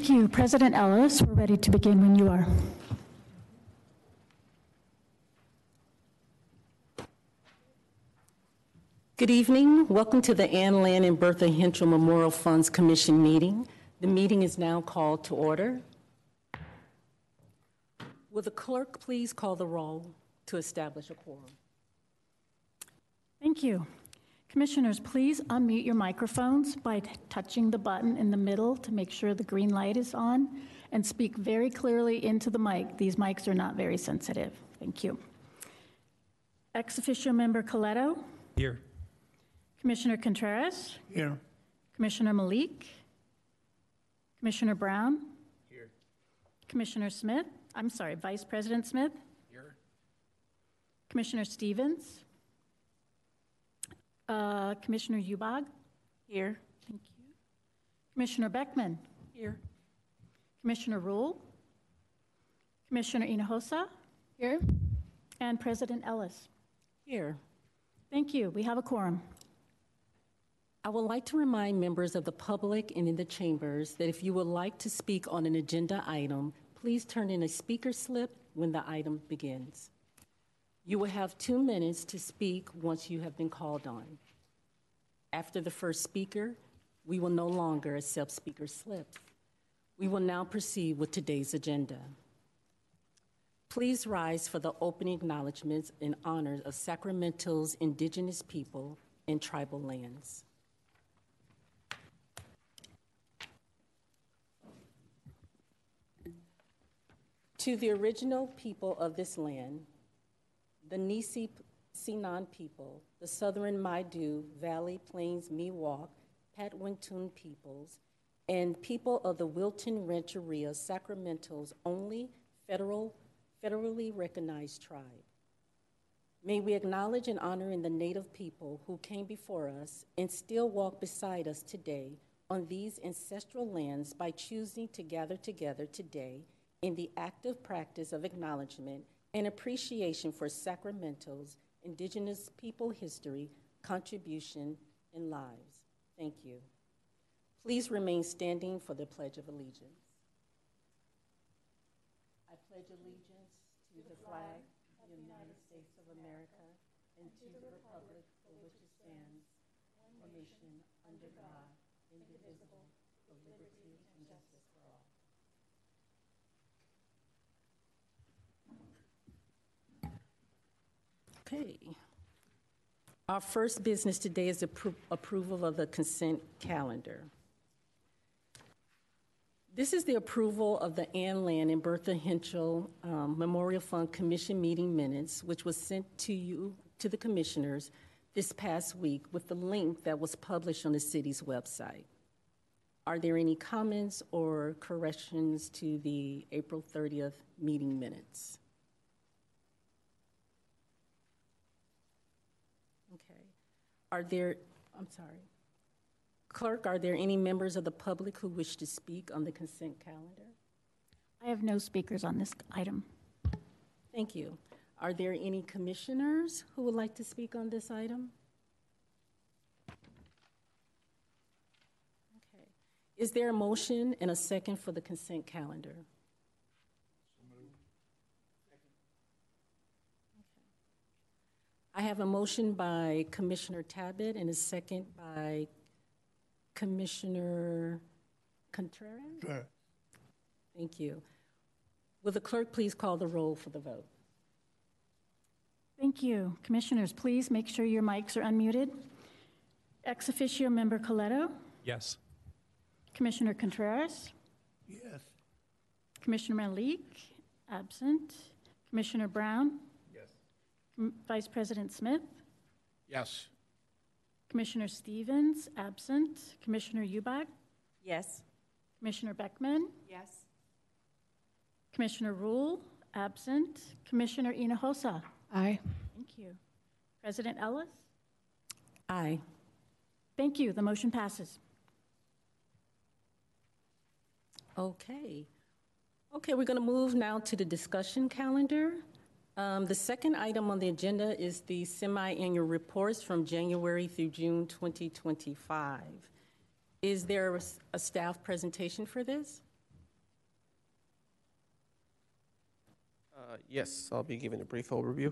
Thank you. President Ellis, we're ready to begin when you are. Good evening. Welcome to the Ann Land and Bertha Henschel Memorial Funds Commission meeting. The meeting is now called to order. Will the clerk please call the roll to establish a quorum? Thank you. Commissioners, please unmute your microphones by touching the button in the middle to make sure the green light is on, and speak very clearly into the mic. These mics are not very sensitive. Thank you. Ex officio member Coletto. Here. Commissioner Contreras. Here. Commissioner Malik. Commissioner Brown. Here. Commissioner Smith. I'm sorry, Vice President Smith. Here. Commissioner Stevens. Commissioner Ubag. Here. Thank you. Commissioner Beckman. Here. Commissioner Rule. Commissioner Hinojosa. Here. And President Ellis. Here. Thank you. We have a quorum. I would like to remind members of the public and in the chambers that if you would like to speak on an agenda item, please turn in a speaker slip when the item begins. You will have 2 minutes to speak once you have been called on. After the first speaker, we will no longer accept speaker slips. We will now proceed with today's agenda. Please rise for the opening acknowledgments in honor of Sacramento's indigenous people and tribal lands. To the original people of this land, the Nisi Sinan people, the Southern Maidu, Valley, Plains, Miwok, Patwin peoples, and people of the Wilton Rancheria, Sacramento's only federally recognized tribe. May we acknowledge and honor in the Native people who came before us and still walk beside us today on these ancestral lands by choosing to gather together today in the active practice of acknowledgement and appreciation for Sacramento's indigenous people history, contribution, and lives. Thank you. Please remain standing for the Pledge of Allegiance. I pledge allegiance to the flag of the United States of America and to the republic for which it stands, one nation under God, indivisible, with liberty and justice for all. Okay. Our first business today is approval of the consent calendar. This is the approval of the Ann Land and Bertha Henschel Memorial Fund Commission meeting minutes, which was sent to the commissioners this past week with the link that was published on the city's website. Are there any comments or corrections to the April 30th meeting minutes? Okay. Clerk, are there any members of the public who wish to speak on the consent calendar? I have no speakers on this item. Thank you. Are there any commissioners who would like to speak on this item? Okay. Is there a motion and a second for the consent calendar? I have a motion by Commissioner Tabbitt and a second by Commissioner Contreras? Sure. Thank you. Will the clerk please call the roll for the vote? Thank you. Commissioners, please make sure your mics are unmuted. Ex officio member Coletto? Yes. Commissioner Contreras? Yes. Commissioner Malik? Absent. Commissioner Brown? Vice President Smith? Yes. Commissioner Stevens, absent. Commissioner Ubag? Yes. Commissioner Beckman? Yes. Commissioner Rule, absent. Commissioner Hinojosa? Aye. Thank you. President Ellis? Aye. Thank you. The motion passes. Okay. Okay, we're going to move now to the discussion calendar. The second item on the agenda is the semi-annual reports from January through June 2025. Is there a staff presentation for this? Yes, I'll be giving a brief overview.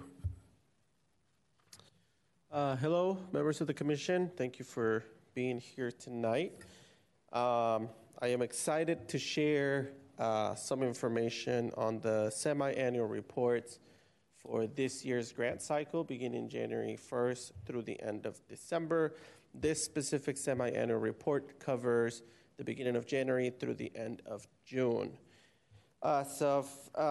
Hello, members of the commission. Thank you for being here tonight. I am excited to share some information on the semi-annual reports for this year's grant cycle, beginning January 1st through the end of December. This specific semi-annual report covers the beginning of January through the end of June. So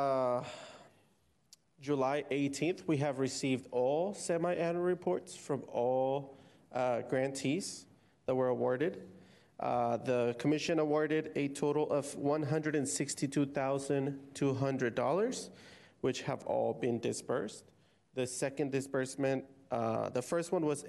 July 18th, we have received all semi-annual reports from all grantees that were awarded. The commission awarded a total of $162,200, which have all been dispersed. The second disbursement, the first one was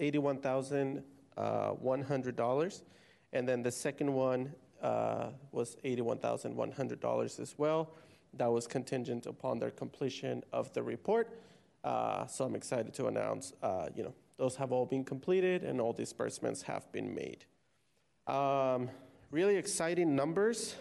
$81,100, and then the second one was $81,100 as well. That was contingent upon their completion of the report. So I'm excited to announce, those have all been completed and all disbursements have been made. Really exciting numbers.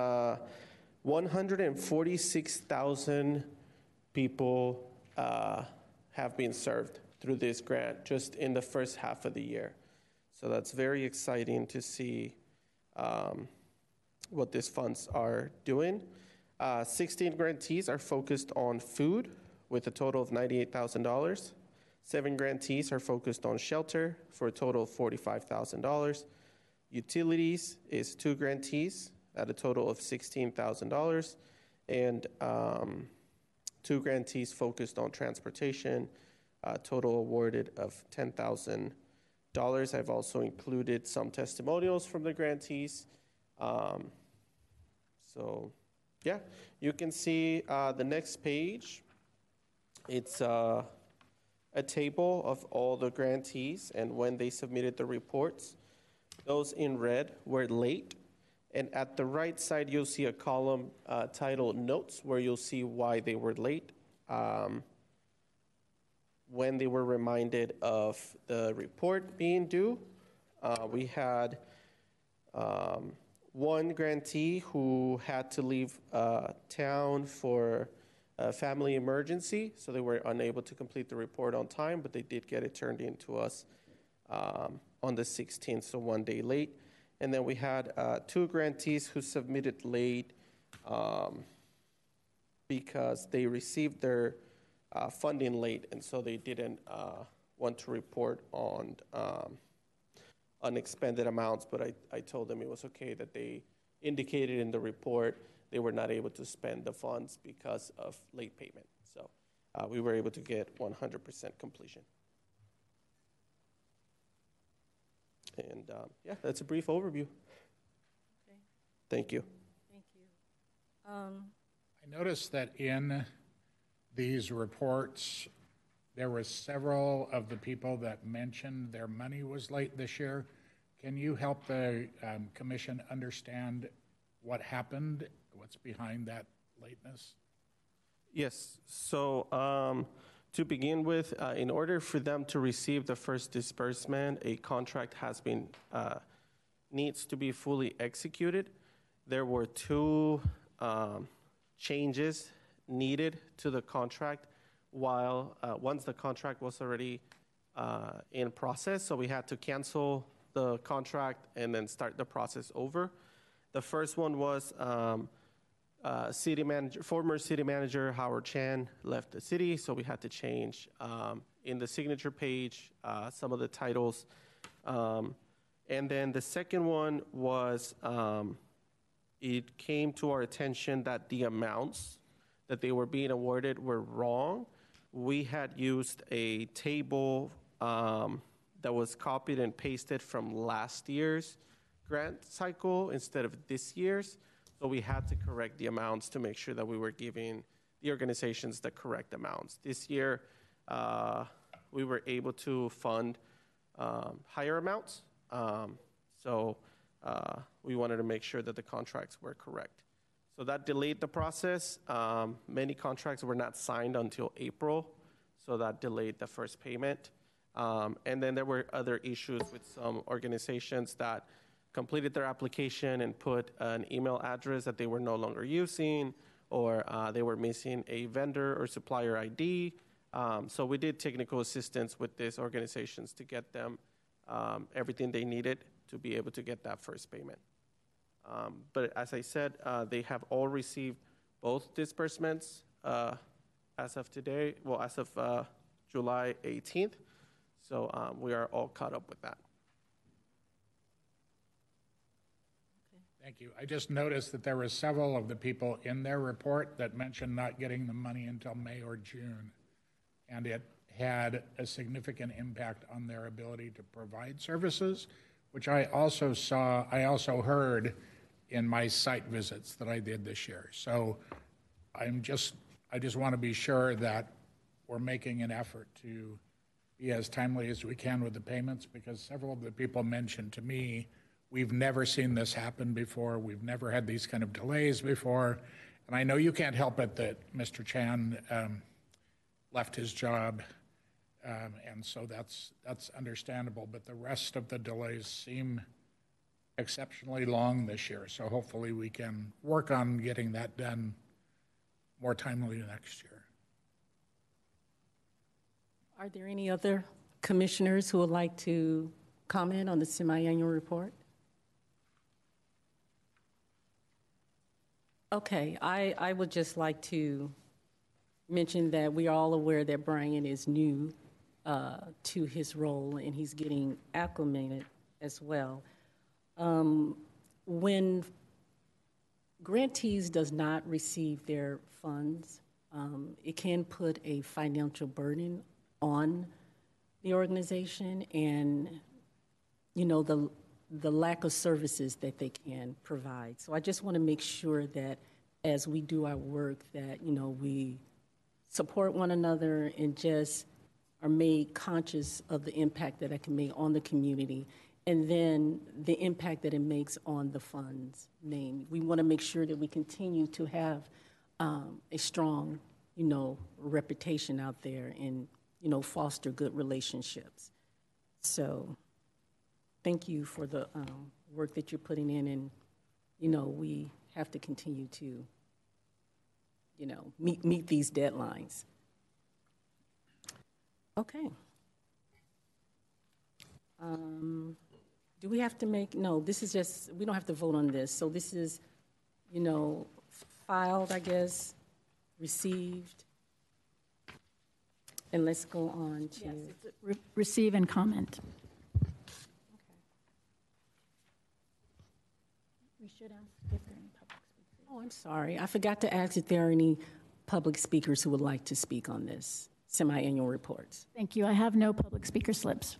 146,000 people have been served through this grant just in the first half of the year. So that's very exciting to see what these funds are doing. 16 grantees are focused on food with a total of $98,000. 7 grantees are focused on shelter for a total of $45,000. Utilities is 2 grantees at a total of $16,000. And 2 grantees focused on transportation, a total awarded of $10,000. I've also included some testimonials from the grantees. Yeah, you can see the next page. It's a table of all the grantees and when they submitted the reports. Those in red were late. And at the right side, you'll see a column titled Notes, where you'll see why they were late, when they were reminded of the report being due. We had one grantee who had to leave town for a family emergency, so they were unable to complete the report on time, but they did get it turned in to us on the 16th, so 1 day late. And then we had 2 grantees who submitted late because they received their funding late, and so they didn't want to report on unexpended amounts, but I told them it was okay that they indicated in the report they were not able to spend the funds because of late payment. So we were able to get 100% completion. And yeah, that's a brief overview. Okay. Thank you. Thank you. I noticed that in these reports, there were several of the people that mentioned their money was late this year. Can you help the commission understand what happened, what's behind that lateness? Yes. So to begin with, in order for them to receive the first disbursement, a contract has been needs to be fully executed. There were 2 changes needed to the contract while once the contract was already in process. So we had to cancel the contract and then start the process over. The first one was former city manager Howard Chan left the city, so we had to change in the signature page some of the titles. And then the second one was it came to our attention that the amounts that they were being awarded were wrong. We had used a table that was copied and pasted from last year's grant cycle instead of this year's. So we had to correct the amounts to make sure that we were giving the organizations the correct amounts. This year, we were able to fund higher amounts. So we wanted to make sure that the contracts were correct. So that delayed the process. Many contracts were not signed until April, so that delayed the first payment. And then there were other issues with some organizations that completed their application and put an email address that they were no longer using, or they were missing a vendor or supplier ID. So we did technical assistance with these organizations to get them everything they needed to be able to get that first payment. But as I said, they have all received both disbursements as of today, well, as of July 18th. So we are all caught up with that. Thank you. I just noticed that there were several of the people in their report that mentioned not getting the money until May or June, and it had a significant impact on their ability to provide services, which I also heard in my site visits that I did this year. So I just want to be sure that we're making an effort to be as timely as we can with the payments, because several of the people mentioned to me, we've never seen this happen before. We've never had these kind of delays before. And I know you can't help it that Mr. Chan left his job, and so that's understandable. But the rest of the delays seem exceptionally long this year. So hopefully we can work on getting that done more timely next year. Are there any other commissioners who would like to comment on the semi-annual report? Okay, I would just like to mention that we are all aware that Brian is new to his role, and he's getting acclimated as well. When grantees does not receive their funds, it can put a financial burden on the organization, and the lack of services that they can provide. So I just want to make sure that as we do our work that we support one another and just are made conscious of the impact that it can make on the community, and then the impact that it makes on the fund's name. We want to make sure that we continue to have a strong reputation out there and foster good relationships. So thank you for the work that you're putting in, and we have to continue to meet these deadlines. Okay. Do we have to make, no, this is just, we don't have to vote on this. So this is, filed, I guess, received. And let's go on to. Yes, it's receive and comment. We should ask if there are any public speakers. Oh, I'm sorry. I forgot to ask if there are any public speakers who would like to speak on this semi-annual reports. Thank you. I have no public speaker slips.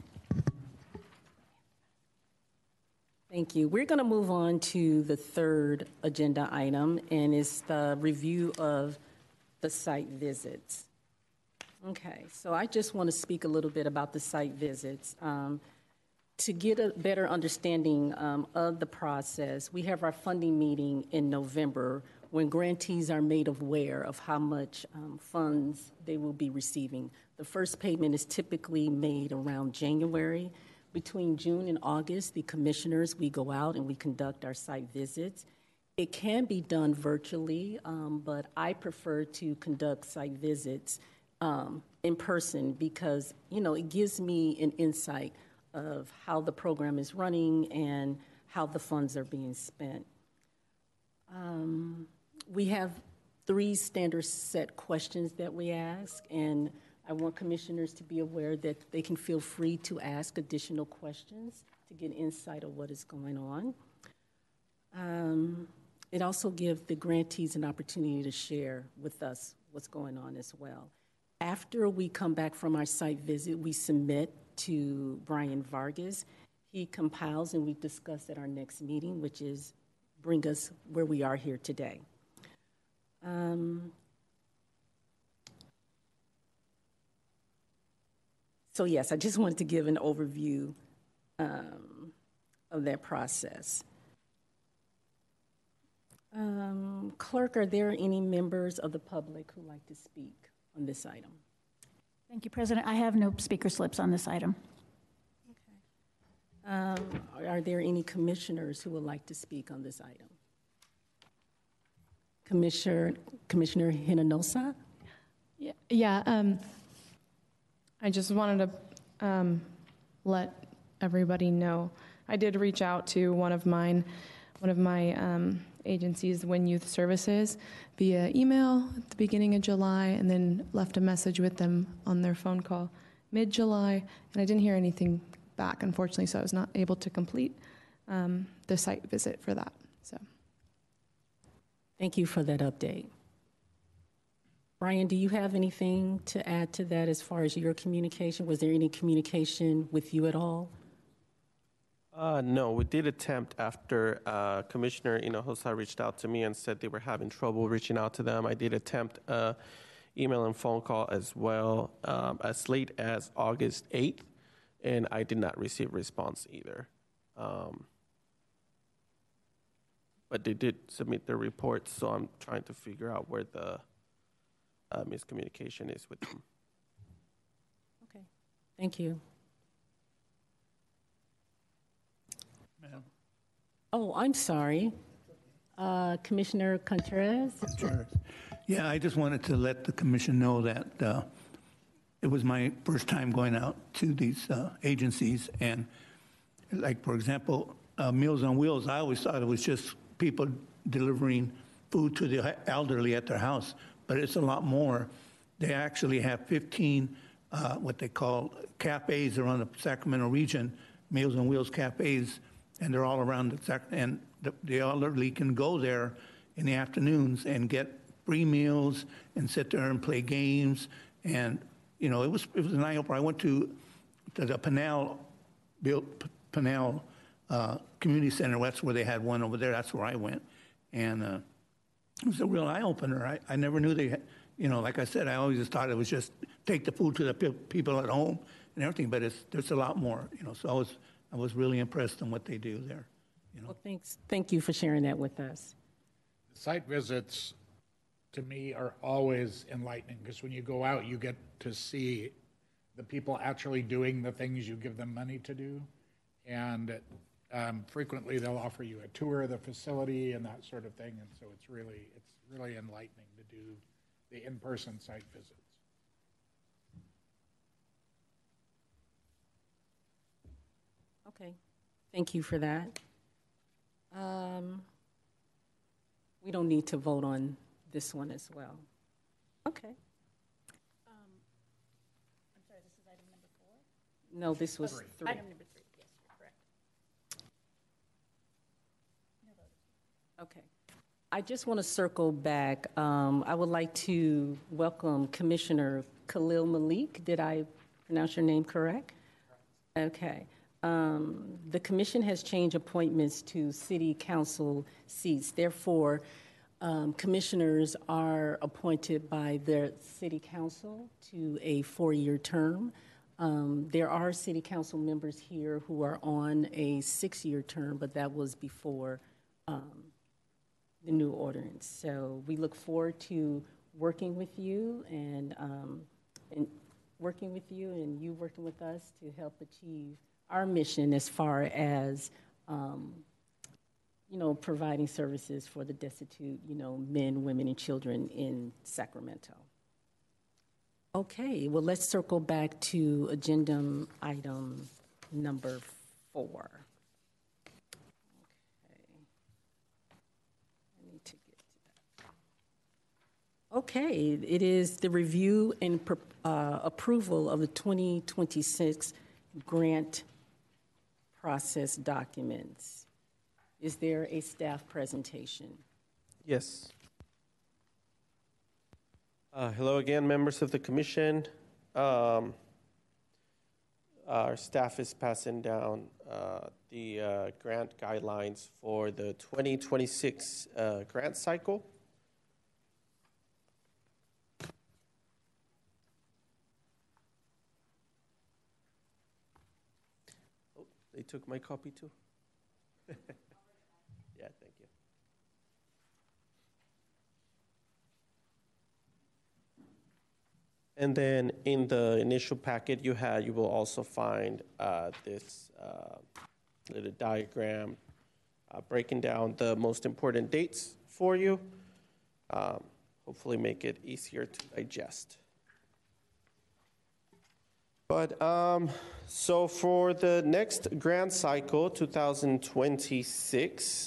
Thank you. We're going to move on to the third agenda item, and it's the review of the site visits. Okay, so I just want to speak a little bit about the site visits. To get a better understanding of the process, we have our funding meeting in November when grantees are made aware of how much funds they will be receiving. The first payment is typically made around January. Between June and August, the commissioners, we go out and we conduct our site visits. It can be done virtually, but I prefer to conduct site visits in person because, it gives me an insight of how the program is running and how the funds are being spent. We have 3 standard set questions that we ask, and I want commissioners to be aware that they can feel free to ask additional questions to get insight of what is going on. It also gives the grantees an opportunity to share with us what's going on as well. After we come back from our site visit, we submit to Brian Vargas. He compiles and we discuss at our next meeting, which is bring us where we are here today. So yes, I just wanted to give an overview of that process. Clerk, are there any members of the public who like to speak on this item? Thank you, President. I have no speaker slips on this item. Are there any commissioners who would like to speak on this item? Commissioner Hinojosa? I just wanted to let everybody know. I did reach out to one of my agencies, Win Youth Services, via email at the beginning of July, and then left a message with them on their phone call mid-July, and I didn't hear anything back, unfortunately, so I was not able to complete the site visit for that. So, Thank you for that update. Brian, do you have anything to add to that as far as your communication? Was there any communication with you at all? No, we did attempt after Commissioner Hinojosa reached out to me and said they were having trouble reaching out to them. I did attempt email and phone call as well as late as August 8th, and I did not receive a response either. But they did submit their reports, so I'm trying to figure out where the miscommunication is with them. Okay, thank you. Ma'am. Oh, I'm sorry. Commissioner Contreras? Sure. Yeah, I just wanted to let the commission know that it was my first time going out to these agencies. And like, for example, Meals on Wheels, I always thought it was just people delivering food to the elderly at their house, but it's a lot more. They actually have 15 what they call cafes around the Sacramento region, Meals on Wheels cafes, and they're all around and the elderly can go there in the afternoons and get free meals and sit there and play games. And it was an eye opener. I went to the Pinal Community Center. That's where they had one over there. That's where I went, and it was a real eye opener. I never knew they had, like I said, I always just thought it was just take the food to the people at home and everything. But there's a lot more. So I was really impressed on what they do there. Well, thanks. Thank you for sharing that with us. Site visits, to me, are always enlightening because when you go out, you get to see the people actually doing the things you give them money to do. And frequently they'll offer you a tour of the facility and that sort of thing. And so it's really enlightening to do the in-person site visits. Okay, thank you for that. We don't need to vote on this one as well. Okay. I'm sorry, this is item number 4? No, this was 3. Item number 3, yes, you're correct. Okay. I just want to circle back. I would like to welcome Commissioner Khalil Malik. Did I pronounce your name correct? Okay. The commission has changed appointments to city council seats. Therefore, commissioners are appointed by their city council to a 4-year term. There are city council members here who are on a 6-year term, but that was before the new ordinance. So we look forward to working with you and working with you and you working with us to help achieve our mission as far as, providing services for the destitute, men, women, and children in Sacramento. Okay, well, let's circle back to agenda item number 4. Okay. I need to get to that. Okay, it is the review and approval of the 2026 grant process documents. Is there a staff presentation? Yes. Hello again, members of the commission. Our staff is passing down the grant guidelines for the 2026 grant cycle. Oh, they took my copy too. Yeah, thank you. And then in the initial packet you will also find this little diagram breaking down the most important dates for you. hopefully make it easier to digest. But so for the next grant cycle, 2026,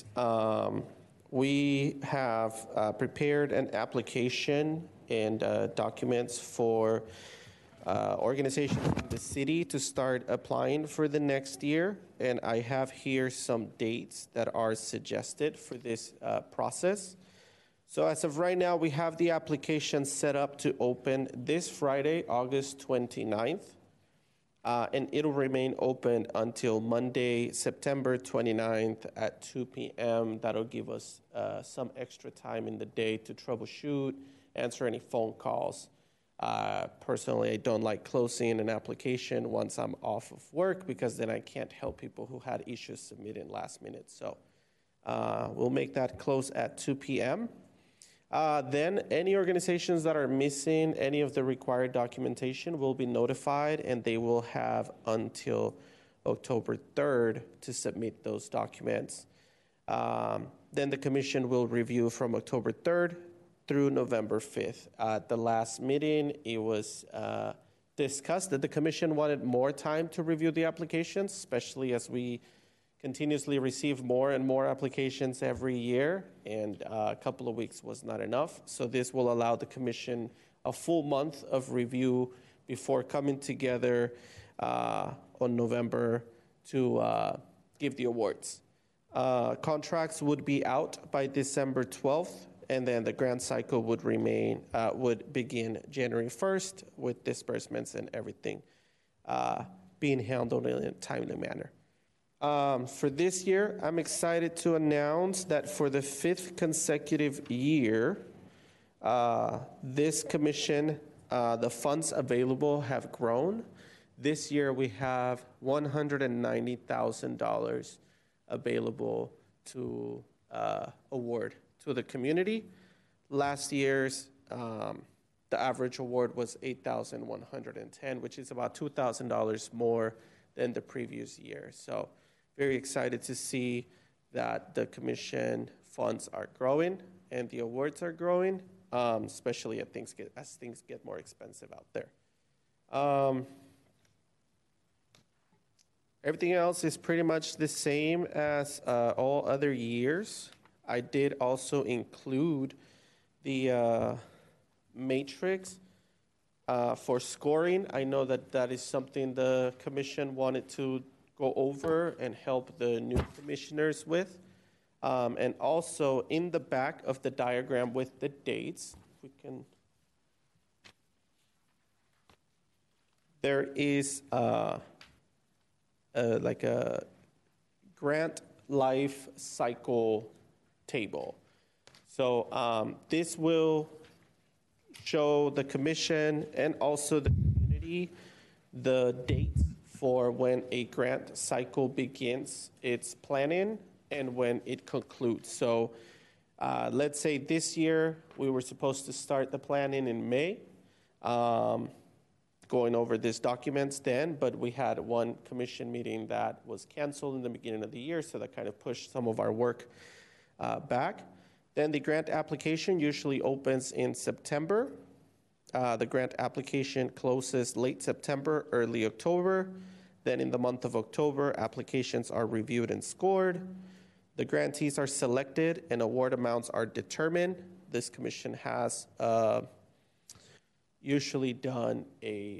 we have prepared an application and documents for organizations in the city to start applying for the next year. And I have here some dates that are suggested for this process. So as of right now, we have the application set up to open this Friday, August 29th. And it'll remain open until Monday, September 29th at 2 p.m. That'll give us some extra time in the day to troubleshoot, answer any phone calls. Personally, I don't like closing an application once I'm off of work because then I can't help people who had issues submitting last minute. So we'll make that close at 2 p.m. Then any organizations that are missing any of the required documentation will be notified, and they will have until October 3rd to submit those documents. Then the commission will review from October 3rd through November 5th. At the last meeting, it was discussed that the commission wanted more time to review the applications, especially as we continuously receive more and more applications every year, and a couple of weeks was not enough. So this will allow the commission a full month of review before coming together on November to give the awards. Contracts would be out by December 12th, and then the grant cycle would begin January 1st with disbursements and everything being handled in a timely manner. For this year, I'm excited to announce that for the 5th consecutive year, this commission, the funds available have grown. This year, we have $190,000 available to award to the community. Last year's, the average award was $8,110, which is about $2,000 more than the previous year. So very excited to see that the commission funds are growing and the awards are growing, especially as things get more expensive out there. Everything else is pretty much the same as all other years. I did also include the matrix for scoring. I know that is something the commission wanted to go over and help the new commissioners with. And also in the back of the diagram with the dates, if we can, there is like a grant life cycle table. So this will show the commission and also the community the dates for when a grant cycle begins its planning and when it concludes. So let's say this year we were supposed to start the planning in May, going over these documents then, but we had one commission meeting that was canceled in the beginning of the year, so that kind of pushed some of our work back. Then the grant application usually opens in September. The grant application closes late September, early October. Then in the month of October, applications are reviewed and scored. The grantees are selected and award amounts are determined. This commission has usually done a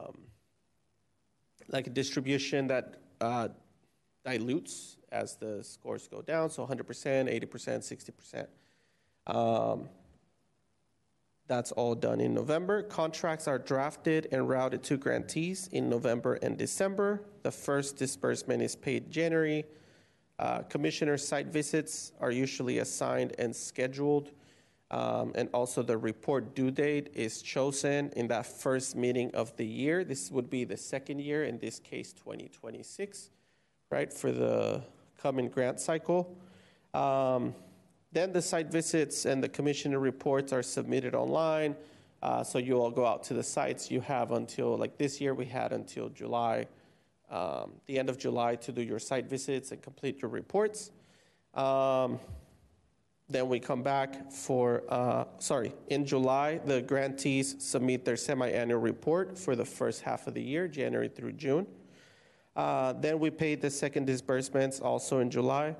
distribution that dilutes as the scores go down, so 100%, 80%, 60%. That's all done in November. Contracts are drafted and routed to grantees in November and December. The first disbursement is paid January. Commissioner site visits are usually assigned and scheduled. And also the report due date is chosen in that first meeting of the year. This would be the second year, in this case 2026, right, for the coming grant cycle. Then the site visits and the commissioner reports are submitted online. So you all go out to the sites. You have until, like this year, we had until July, the end of July, to do your site visits and complete your reports. Then we come back for, in July, the grantees submit their semi-annual report for the first half of the year, January through June. Then we paid the second disbursements also in July.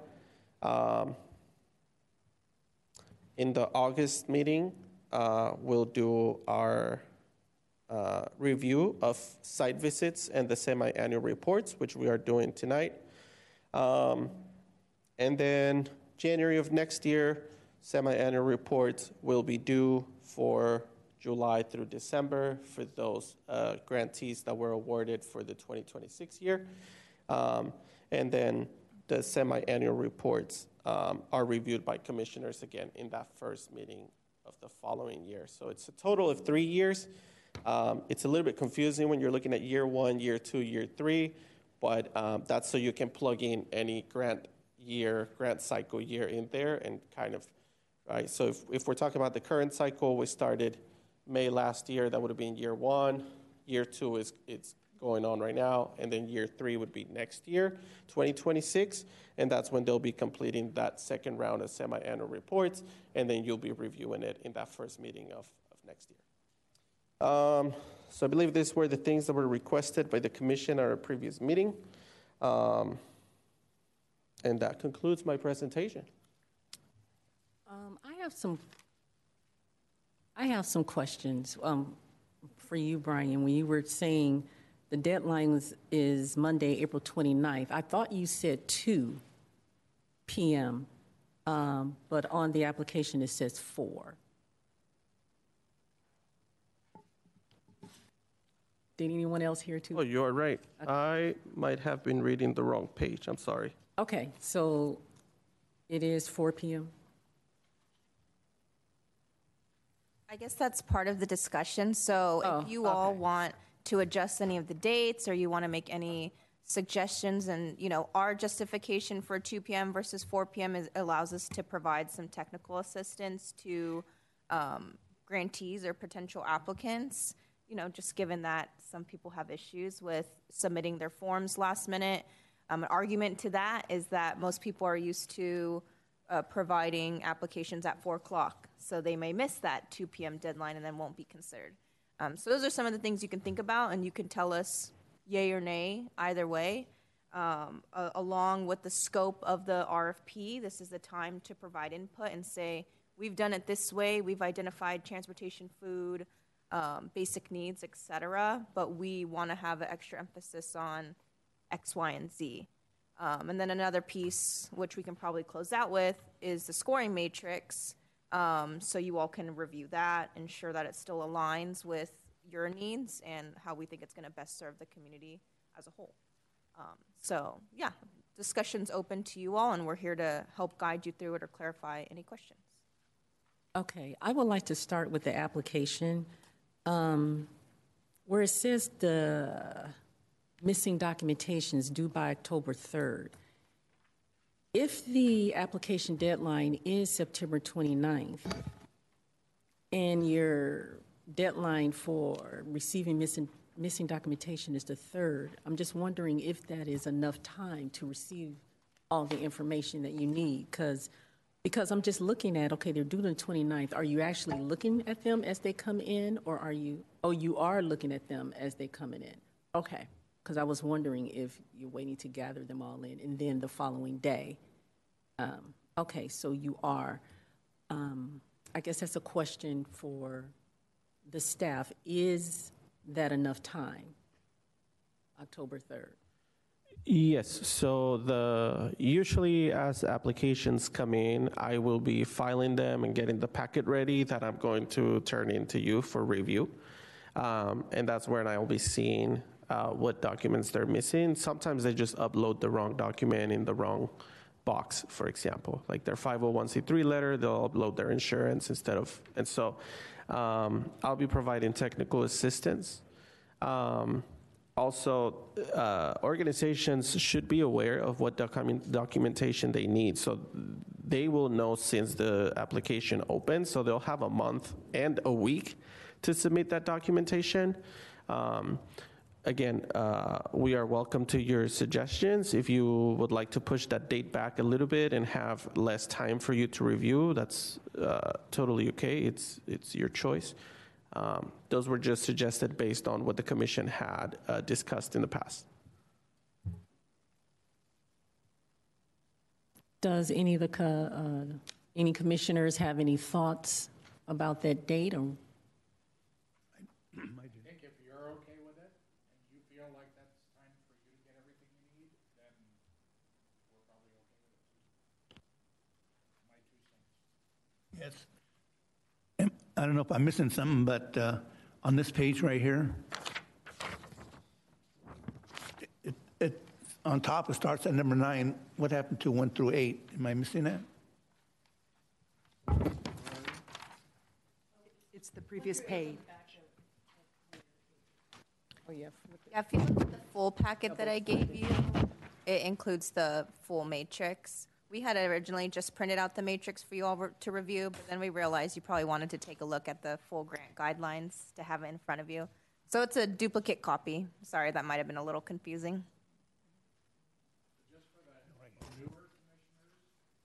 In the August meeting, we'll do our review of site visits and the semi-annual reports, which we are doing tonight. And then January of next year, semi-annual reports will be due for July through December for those grantees that were awarded for the 2026 year. And then the semi-annual reports are reviewed by commissioners again in that first meeting of the following year. So it's a total of 3 years. It's a little bit confusing when you're looking at year 1, year 2, year 3, but that's so you can plug in any grant cycle year in there and kind of, right? So if we're talking about the current cycle, we started May last year, that would have been year 1. Year 2 it's going on right now, and then year 3 would be next year, 2026, and that's when they'll be completing that second round of semi-annual reports, and then you'll be reviewing it in that first meeting of next year. So I believe these were the things that were requested by the commission at our previous meeting, and that concludes my presentation. I have some questions for you, Brian. When you were saying the deadline is Monday, April 29th, I thought you said 2 p.m., but on the application it says 4. Did anyone else hear 2? Oh, you're right. Okay. I might have been reading the wrong page. I'm sorry. Okay, so it is 4 p.m.? I guess that's part of the discussion. So if you all want to adjust any of the dates or you want to make any suggestions, and our justification for 2 p.m. versus 4 p.m. allows us to provide some technical assistance to grantees or potential applicants, just given that some people have issues with submitting their forms last minute. An argument to that is that most people are used to providing applications at 4 o'clock. So they may miss that 2 p.m. deadline and then won't be considered. So those are some of the things you can think about, and you can tell us yay or nay either way. Along with the scope of the RFP, this is the time to provide input and say, we've done it this way, we've identified transportation, food, basic needs, et cetera, but we want to have an extra emphasis on X, Y, and Z. And then another piece, which we can probably close out with, is the scoring matrix. So you all can review that, ensure that it still aligns with your needs and how we think it's going to best serve the community as a whole. So yeah, discussion's open to you all, and we're here to help guide you through it or clarify any questions. Okay, I would like to start with the application. Where it says the missing documentation is due by October 3rd. If the application deadline is September 29th and your deadline for receiving missing documentation is the 3rd, I'm just wondering if that is enough time to receive all the information that you need, because I'm just looking at, okay, they're due the 29th. Are you actually looking at them as they come in, or are you, you are looking at them as they coming in? Okay, because I was wondering if you're waiting to gather them all in and then the following day. Okay, so you are. I guess that's a question for the staff. Is that enough time, October 3rd? Yes, so usually as applications come in, I will be filing them and getting the packet ready that I'm going to turn into you for review. And that's where I will be seeing what documents they're missing. Sometimes they just upload the wrong document in the wrong box, for example. Like their 501c3 letter, they'll upload their insurance instead of, and so I'll be providing technical assistance. Also, organizations should be aware of what documentation they need. So they will know since the application opens, so they'll have a month and a week to submit that documentation. again, we are welcome to your suggestions. If you would like to push that date back a little bit and have less time for you to review, that's totally okay. It's your choice. Those were just suggested based on what the commission had discussed in the past. Does any of the any commissioners have any thoughts about that date? Or I think if you're okay with it and you feel like that's time for you to get everything you need, then we're probably okay with it too. My 2 cents. Yes. I don't know if I'm missing something, but on this page right here, it on top it starts at number 9. What happened to 1 through 8? Am I missing that? It's the previous page. Oh, yeah. Yeah, if you look at the full packet that I gave you, it includes the full matrix. We had originally just printed out the matrix for you all to review, but then we realized you probably wanted to take a look at the full grant guidelines to have it in front of you. So it's a duplicate copy. Sorry, that might have been a little confusing. Just for the newer commissioners,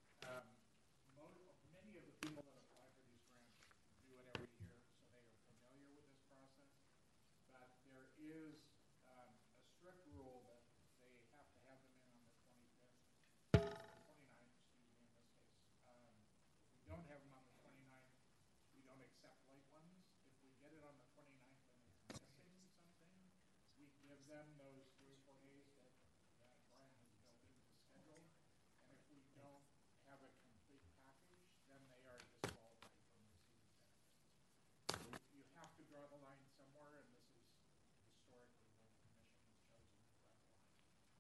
many of the people that apply for these grants do it every year, so they are familiar with this process. But there is a strict rule that they have to have them in on the 25th, 29th, excuse me, in this case. If we don't have them on the 29th, we don't accept late ones. If we get it on the 29th and it's missing something, we give them those 3 or 4 days that Brian has built into the schedule. And if we don't have a complete package, then they are disqualified from receiving benefits. So you have to draw the line somewhere, and this is historically what the commission has chosen to draw the line.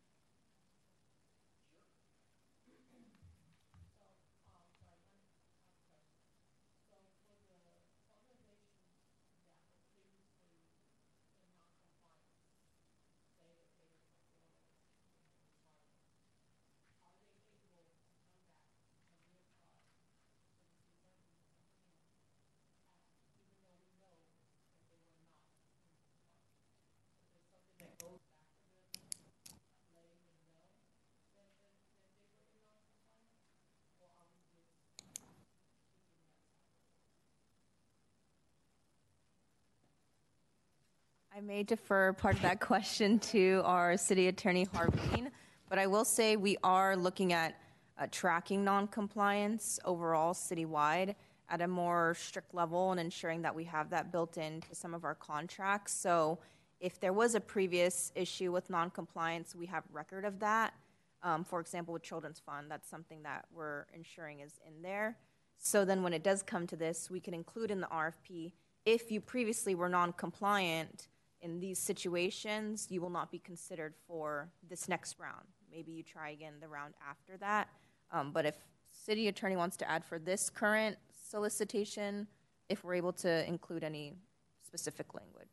I may defer part of that question to our city attorney, Harveen, but I will say we are looking at tracking noncompliance overall citywide at a more strict level and ensuring that we have that built into some of our contracts. So if there was a previous issue with noncompliance, we have record of that. For example, with Children's Fund, that's something that we're ensuring is in there. So then when it does come to this, we can include in the RFP, if you previously were non-compliant in these situations, you will not be considered for this next round. Maybe you try again the round after that. But if city attorney wants to add for this current solicitation, if we're able to include any specific language.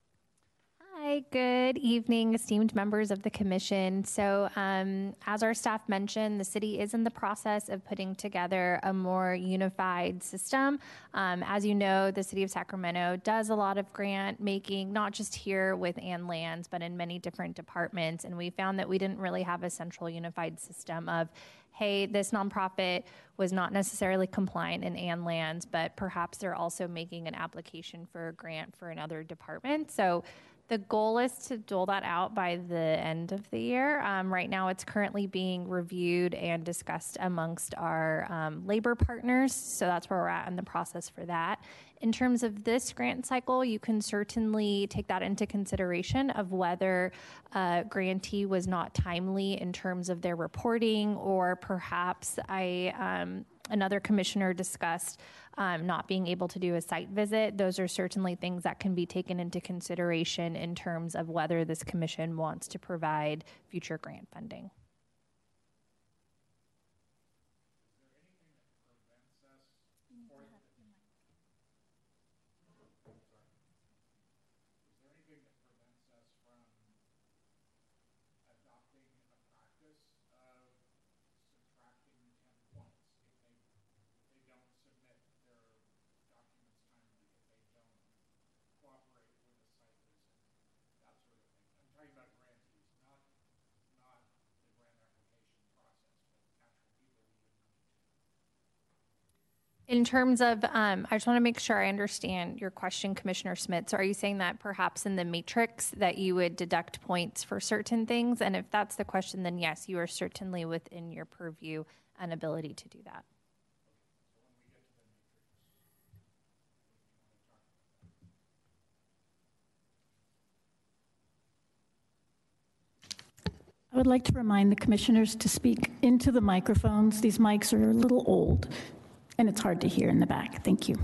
Hi, good evening, esteemed members of the commission. So as our staff mentioned, the city is in the process of putting together a more unified system. As you know, the city of Sacramento does a lot of grant making, not just here with Ann Lands, but in many different departments. And we found that we didn't really have a central unified system of, hey, this nonprofit was not necessarily compliant in Ann Lands, but perhaps they're also making an application for a grant for another department. So the goal is to dole that out by the end of the year. Right now, it's currently being reviewed and discussed amongst our labor partners. So that's where we're at in the process for that. In terms of this grant cycle, you can certainly take that into consideration of whether a grantee was not timely in terms of their reporting, or perhaps another commissioner discussed not being able to do a site visit. Those are certainly things that can be taken into consideration in terms of whether this commission wants to provide future grant funding. In terms of, I just want to make sure I understand your question, Commissioner Smith. So are you saying that perhaps in the matrix that you would deduct points for certain things? And if that's the question, then yes, you are certainly within your purview and ability to do that. I would like to remind the commissioners to speak into the microphones. These mics are a little old, and it's hard to hear in the back. Thank you.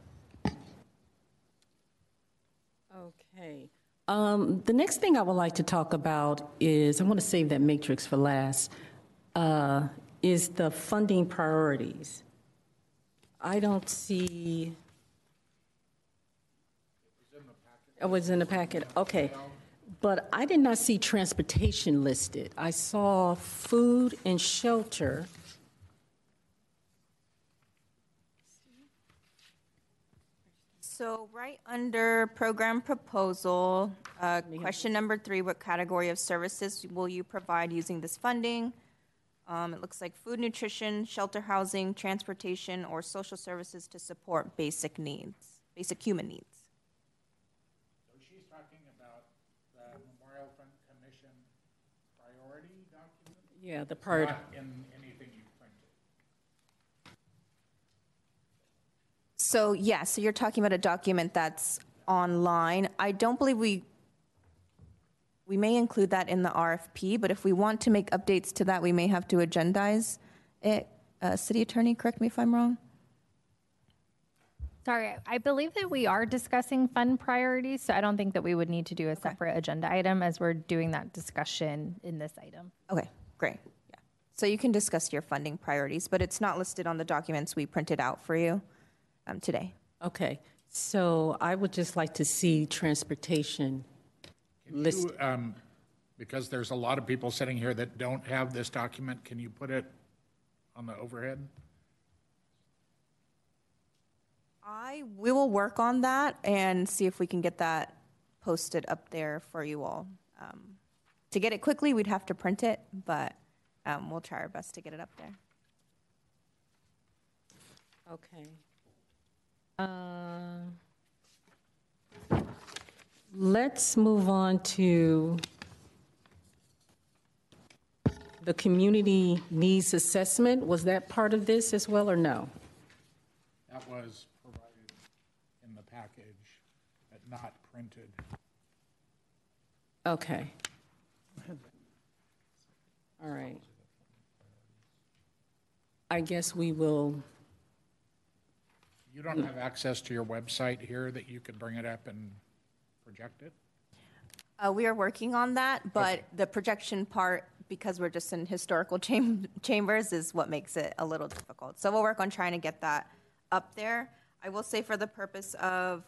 Okay. The next thing I would like to talk about is, I want to save that matrix for last, is the funding priorities. I don't see. It was in the packet. Okay. But I did not see transportation listed. I saw food and shelter. So right under program proposal, question number 3, what category of services will you provide using this funding? It looks like food, nutrition, shelter, housing, transportation, or social services to support basic needs, basic human needs. So she's talking about the Memorial Fund Commission priority document? Yeah, the priority. Not in anything you printed. So yeah, so you're talking about a document that's online. I don't believe we may include that in the RFP, but if we want to make updates to that, we may have to agendize it. City Attorney, correct me if I'm wrong. Sorry, I believe that we are discussing fund priorities, so I don't think that we would need to do a separate agenda item as we're doing that discussion in this item. Okay, great. Yeah. So you can discuss your funding priorities, but it's not listed on the documents we printed out for you today. Okay. So I would just like to see transportation listed. Because there's a lot of people sitting here that don't have this document, can you put it on the overhead? We will work on that and see if we can get that posted up there for you all. To get it quickly, we'd have to print it, but we'll try our best to get it up there. Okay. Let's move on to the community needs assessment. Was that part of this as well or no? That was provided in the package, but not printed. Okay. All right. I guess we will. You don't have access to your website here that you could bring it up and project it? We are working on that, but the projection part, because we're just in historical chambers, is what makes it a little difficult. So we'll work on trying to get that up there. I will say, for the purpose of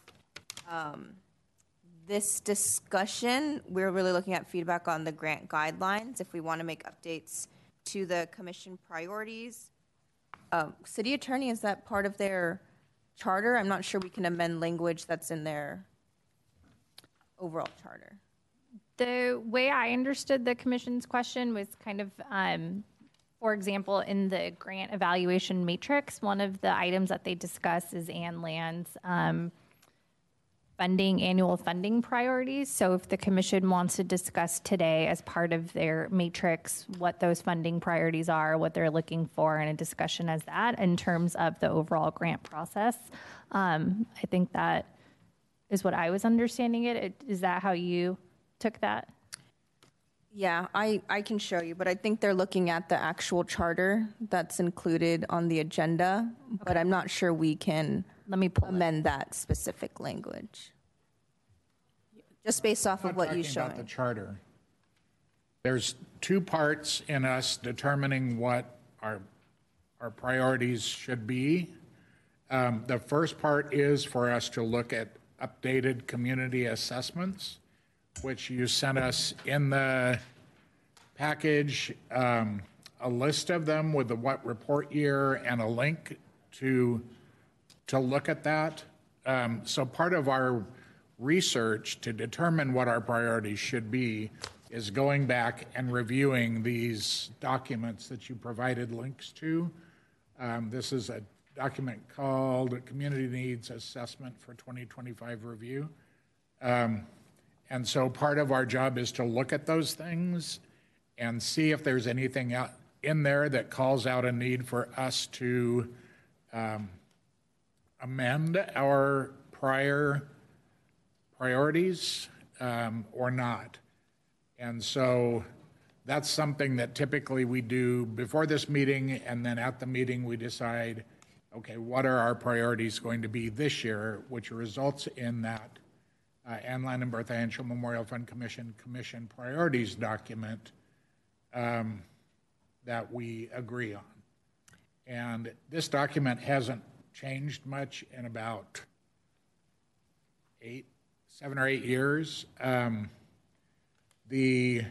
this discussion, we're really looking at feedback on the grant guidelines, if we want to make updates to the commission priorities. City Attorney, is that part of their charter? I'm not sure we can amend language that's in their overall charter. The way I understood the commission's question was kind of, for example, in the grant evaluation matrix, one of the items that they discuss is Ann Land's annual funding priorities. So if the commission wants to discuss today as part of their matrix what those funding priorities are, what they're looking for, and a discussion as that in terms of the overall grant process, I think that is what I was understanding it. Is that how you took that? Yeah, I can show you, but I think they're looking at the actual charter that's included on the agenda, but I'm not sure we can amend that specific language. Just based off of what you showed. About the charter. There's two parts in us determining what our priorities should be. The first part is for us to look at updated community assessments, which you sent us in the package, a list of them with the what report year and a link to look at that. So part of our research to determine what our priorities should be is going back and reviewing these documents that you provided links to. This is a document called Community Needs Assessment for 2025 Review. And so part of our job is to look at those things and see if there's anything out in there that calls out a need for us to amend our prior priorities or not. And so that's something that typically we do before this meeting, and then at the meeting we decide, okay, what are our priorities going to be this year, which results in that Ann Land and Bertha Henschel Memorial Fund Commission priorities document that we agree on. And this document hasn't changed much in about 7 or 8 years. The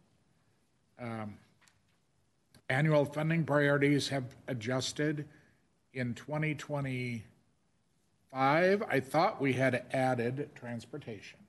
annual funding priorities have adjusted. In 2025, I thought we had added transportation.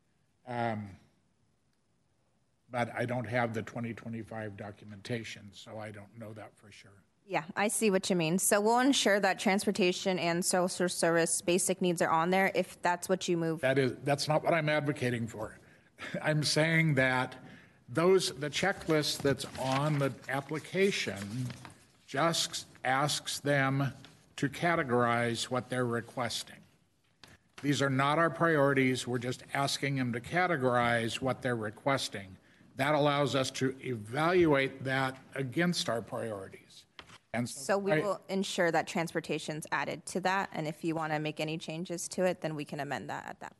But I don't have the 2025 documentation, so I don't know that for sure. Yeah, I see what you mean. So we'll ensure that transportation and social service basic needs are on there if that's what you move. That's not what I'm advocating for. I'm saying that the checklist that's on the application just asks them to categorize what they're requesting. These are not our priorities. We're just asking them to categorize what they're requesting. That allows us to evaluate that against our priorities. And so we will ensure that transportation's added to that, and if you want to make any changes to it, then we can amend that at that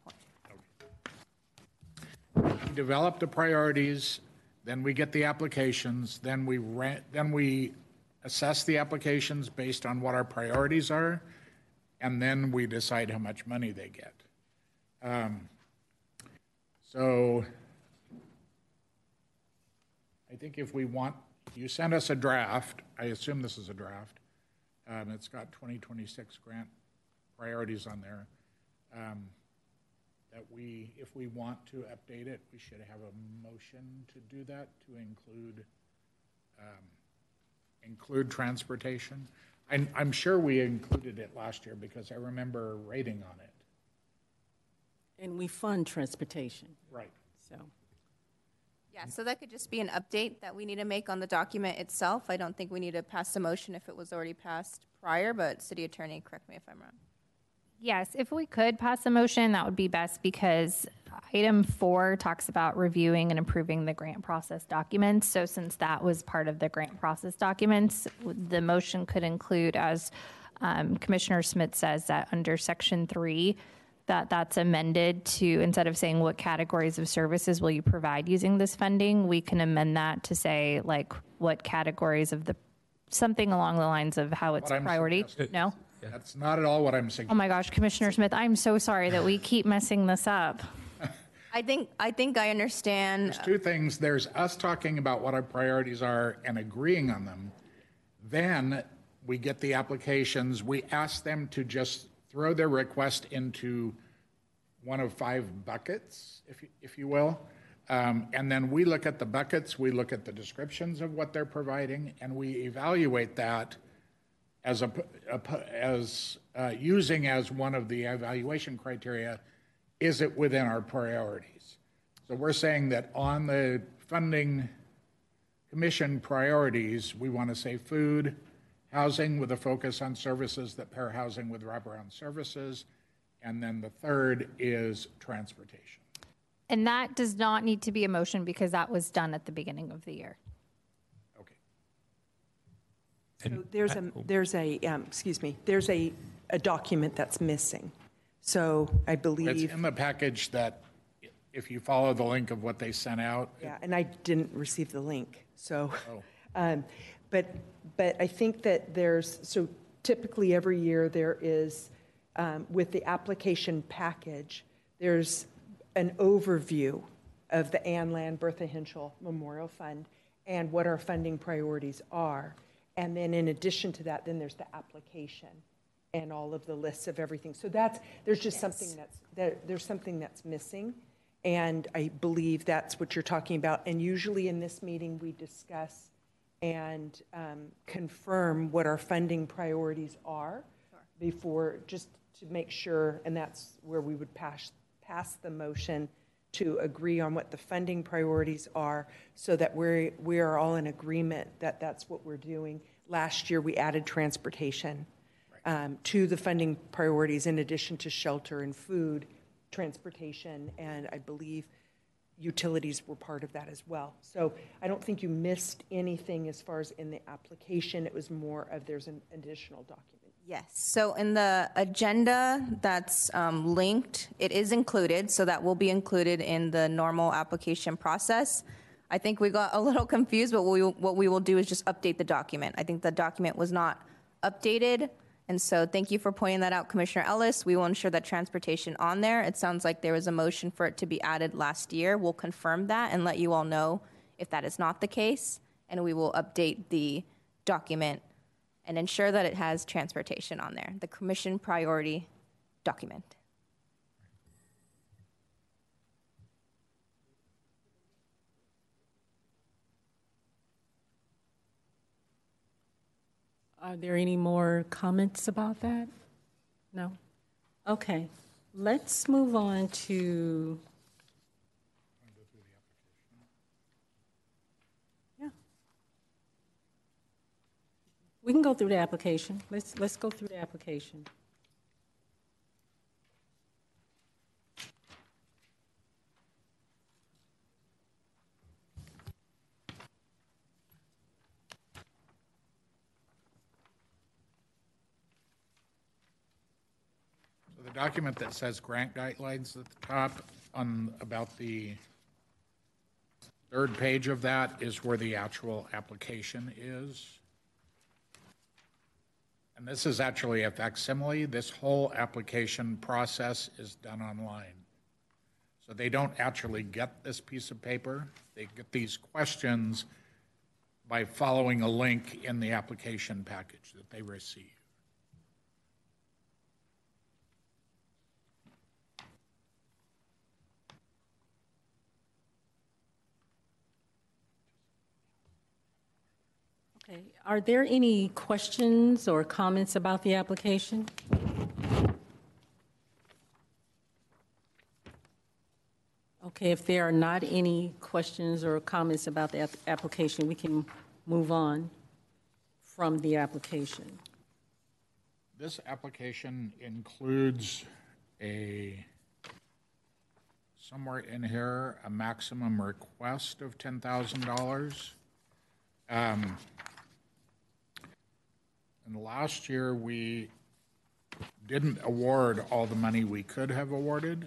point. We develop the priorities, then we get the applications, then we assess the applications based on what our priorities are, and then we decide how much money they get. So I think if we want, you send us a draft, I assume this is a draft, it's got 2026 grant priorities on there, that if we want to update it, we should have a motion to do that, to include transportation. I'm sure we included it last year because I remember rating on it. And we fund transportation. Right. So. Yeah, so that could just be an update that we need to make on the document itself. I don't think we need to pass a motion if it was already passed prior, but City Attorney, correct me if I'm wrong. Yes, if we could pass a motion, that would be best, because item 4 talks about reviewing and improving the grant process documents. So since that was part of the grant process documents, the motion could include, as Commissioner Smith says, that under section 3, that's amended to, instead of saying what categories of services will you provide using this funding, we can amend that to say, like, what categories of something along the lines of how it's priority. No? That's not at all what I'm suggesting. Oh my gosh, Commissioner Smith, I'm so sorry that we keep messing this up. I think I understand. There's two things. There's us talking about what our priorities are and agreeing on them. Then we get the applications. We ask them to just throw their request into one of 5 buckets, if you will. And then we look at the buckets, we look at the descriptions of what they're providing, and we evaluate that as using as one of the evaluation criteria, is it within our priorities? So we're saying that on the funding commission priorities, we want to say food, housing with a focus on services that pair housing with wraparound services, and then the third is transportation. And that does not need to be a motion because that was done at the beginning of the year. Okay. So there's a document that's missing. So I believe it's in the package that, if you follow the link of what they sent out. Yeah, and I didn't receive the link. So, but I think that so typically every year there is, with the application package, there's an overview of the Ann Land Bertha Henschel Memorial Fund and what our funding priorities are. And then in addition to that, then there's the application and all of the lists of everything. So there's just something that's missing. And I believe that's what you're talking about. And usually in this meeting, we discuss and confirm what our funding priorities are before, just to make sure, and that's where we would pass the motion to agree on what the funding priorities are so that we are all in agreement that that's what we're doing. Last year, we added transportation to the funding priorities in addition to shelter and food, transportation, and I believe utilities were part of that as well. So I don't think you missed anything as far as in the application. It was more of there's an additional document. Yes, so in the agenda that's linked, it is included, so that will be included in the normal application process. I think we got a little confused, but what we will do is just update the document. I think the document was not updated, and so thank you for pointing that out, Commissioner Ellis. We will ensure that transportation on there. It sounds like there was a motion for it to be added last year. We'll confirm that and let you all know if that is not the case, and we will update the document and ensure that it has transportation on there, the commission priority document. Are there any more comments about that? No? Okay, let's move on to. We can go through the application. Let's go through the application. So the document that says grant guidelines at the top on about the third page of that is where the actual application is. And this is actually a facsimile. This whole application process is done online. So they don't actually get this piece of paper. They get these questions by following a link in the application package that they receive. Okay. Are there any questions or comments about the application? Okay, if there are not any questions or comments about the application, we can move on from the application. This application includes somewhere in here, a maximum request of $10,000. And last year, we didn't award all the money we could have awarded.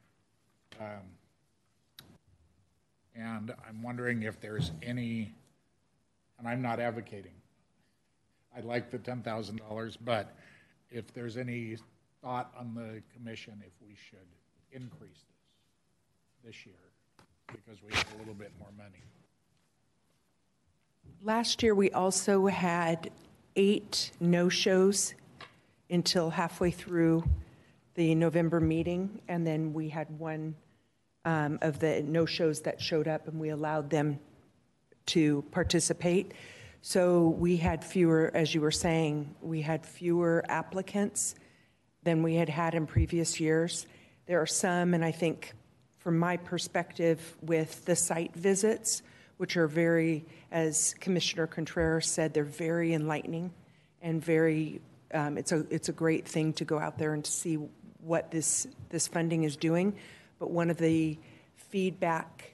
And I'm wondering if there's any, and I'm not advocating, I like the $10,000, but if there's any thought on the commission if we should increase this year because we have a little bit more money. Last year, we also had 8 no-shows until halfway through the November meeting, and then we had one of the no-shows that showed up, and we allowed them to participate. So we had fewer, as you were saying, we had fewer applicants than we had in previous years. There are some, and I think from my perspective with the site visits, which are very, as Commissioner Contreras said, they're very enlightening and very, it's a great thing to go out there and to see what this funding is doing. But one of the feedback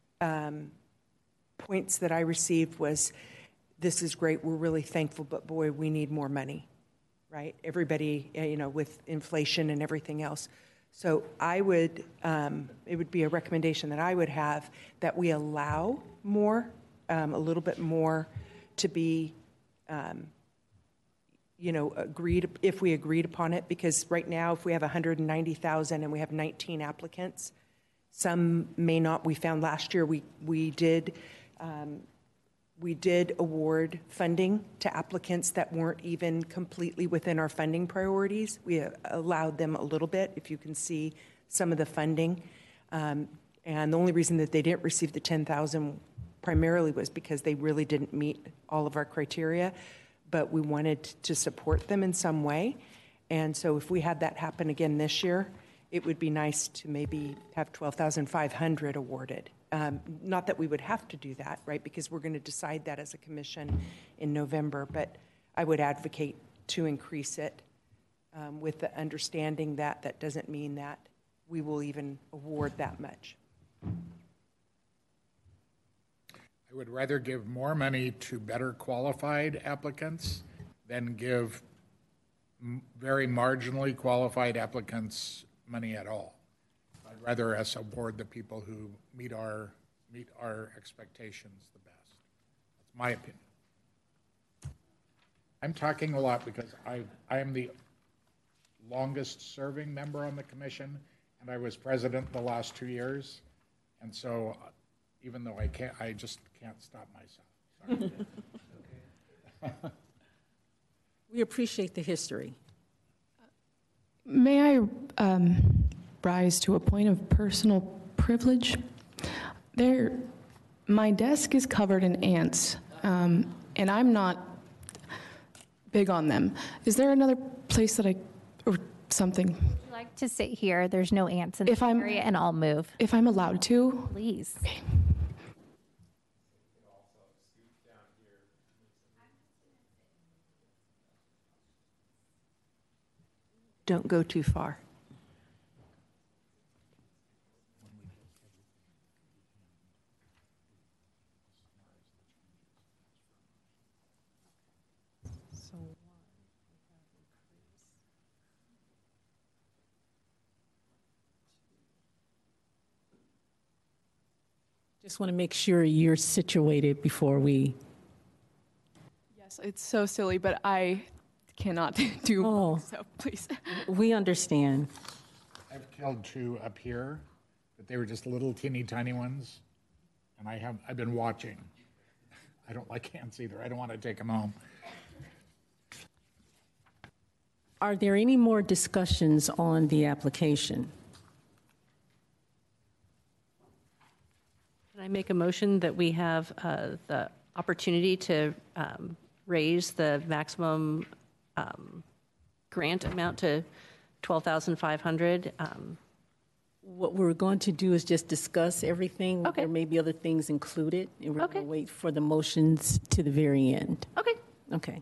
points that I received was, this is great, we're really thankful, but boy, we need more money, right? Everybody, with inflation and everything else. So I would, it would be a recommendation that I would have that we allow more, a little bit more to be, agreed, if we agreed upon it, because right now, if we have 190,000 and we have 19 applicants, some may not. We found last year we did award funding to applicants that weren't even completely within our funding priorities. We allowed them a little bit, if you can see some of the funding. And the only reason that they didn't receive the $10,000 primarily was because they really didn't meet all of our criteria, but we wanted to support them in some way. And so if we had that happen again this year, it would be nice to maybe have 12,500 awarded. Not that we would have to do that, right, because we're going to decide that as a commission in November, but I would advocate to increase it with the understanding that that doesn't mean that we will even award that much. I would rather give more money to better qualified applicants than give very marginally qualified applicants money at all. I'd rather us award the people who meet our expectations the best. That's my opinion. I'm talking a lot because I am the longest serving member on the commission, and I was president the last 2 years. And so even though I just can't stop myself. Sorry. We appreciate the history. May I rise to a point of personal privilege? My desk is covered in ants, and I'm not big on them. Is there another place that or something? Would you like to sit here? There's no ants in this area, and I'll move. If I'm allowed to? Please. Okay. Don't go too far. Just want to make sure you're situated before we. Yes, it's so silly, but I cannot do so, please. We understand. I've killed 2 up here, but they were just little teeny tiny ones, and I've been watching. I don't like ants either. I don't want to take them home. Are there any more discussions on the application? Can I make a motion that we have the opportunity to raise the maximum grant amount to $12,500? What we're going to do is just discuss everything. Okay. There may be other things included, and we're Okay. going to wait for the motions to the very end. Okay. Okay.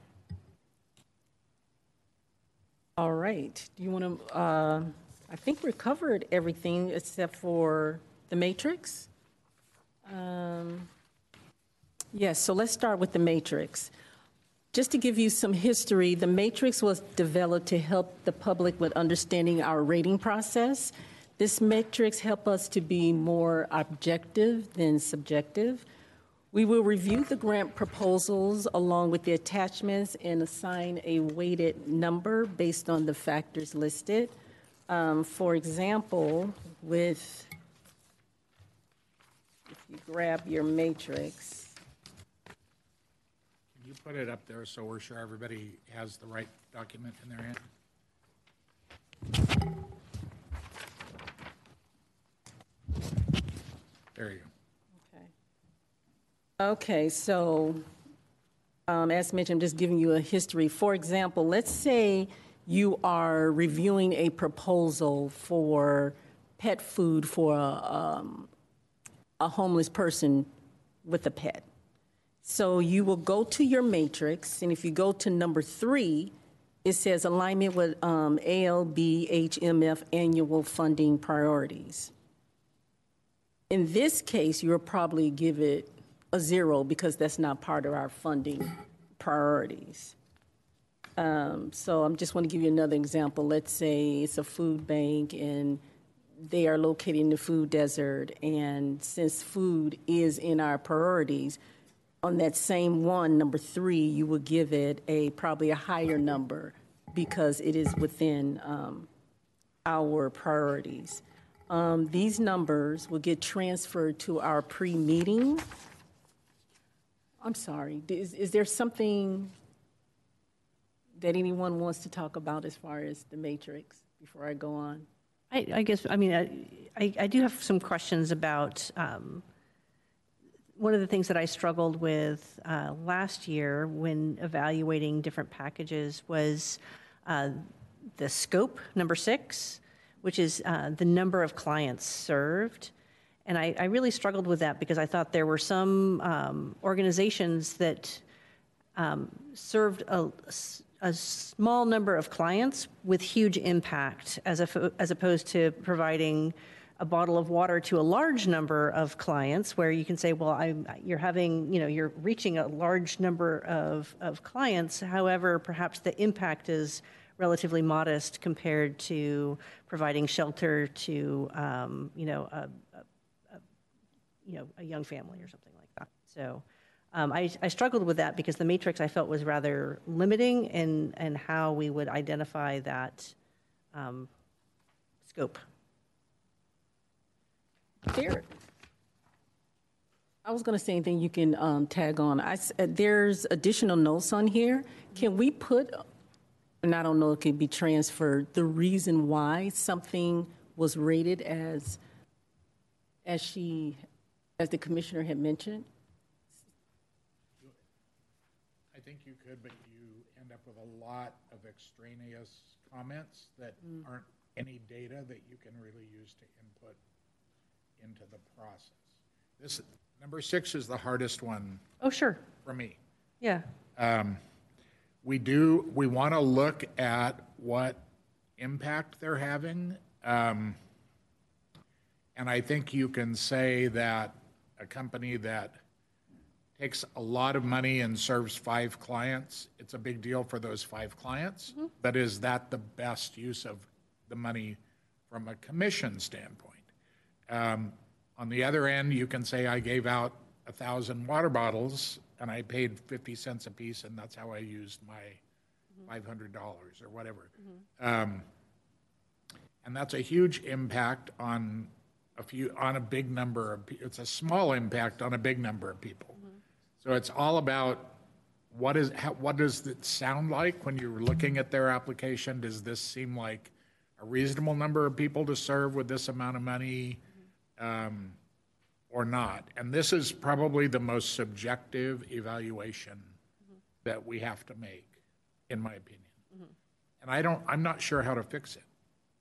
All right. Do you want to, I think we covered everything except for the matrix. Yes, so let's start with the matrix. Just to give you some history, the matrix was developed to help the public with understanding our rating process. This matrix helps us to be more objective than subjective. We will review the grant proposals along with the attachments and assign a weighted number based on the factors listed. For example, if you grab your matrix. Can you put it up there so we're sure everybody has the right document in their hand? There you go. Okay, so as mentioned, I'm just giving you a history. For example, let's say you are reviewing a proposal for pet food for a homeless person with a pet. So you will go to your matrix, and if you go to number 3, it says alignment with ALB-HMF annual funding priorities. In this case, you'll probably give it a 0 because that's not part of our funding priorities. So I'm just want to give you another example. Let's say it's a food bank and they are located in the food desert, and since food is in our priorities, on that same one, number 3, you will give it probably a higher number because it is within our priorities. These numbers will get transferred to our pre-meeting. I'm sorry, is there something that anyone wants to talk about as far as the matrix before I go on? I guess, I mean, I do have some questions about one of the things that I struggled with last year when evaluating different packages was the scope, number 6, which is the number of clients served. And I really struggled with that because I thought there were some organizations that served a small number of clients with huge impact as opposed to providing a bottle of water to a large number of clients where you can say, well, you're reaching a large number of clients. However, perhaps the impact is relatively modest compared to providing shelter to, a young family or something like that. So I struggled with that because the matrix I felt was rather limiting in how we would identify that scope. There, I was going to say anything you can tag on. There's additional notes on here. Can we put, and I don't know if it can be transferred, the reason why something was rated as the commissioner had mentioned? I think you could, but you end up with a lot of extraneous comments that aren't any data that you can really use to input into the process. This number 6 is the hardest one. Oh, sure. For me. Yeah. We want to look at what impact they're having. And I think you can say that a company that takes a lot of money and serves 5 clients, it's a big deal for those 5 clients. Mm-hmm. But is that the best use of the money from a commission standpoint? On the other end, you can say I gave out 1,000 water bottles and I paid 50 cents a piece, and that's how I used my $500 or whatever. Mm-hmm. And that's a huge impact on a big number of people. It's a small impact on a big number of people. Mm-hmm. So it's all about what does it sound like when you're looking at their application? Does this seem like a reasonable number of people to serve with this amount of money? Or not. And this is probably the most subjective evaluation that we have to make, in my opinion. Mm-hmm. And I'm not sure how to fix it.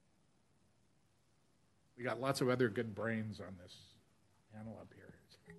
We got lots of other good brains on this panel up here.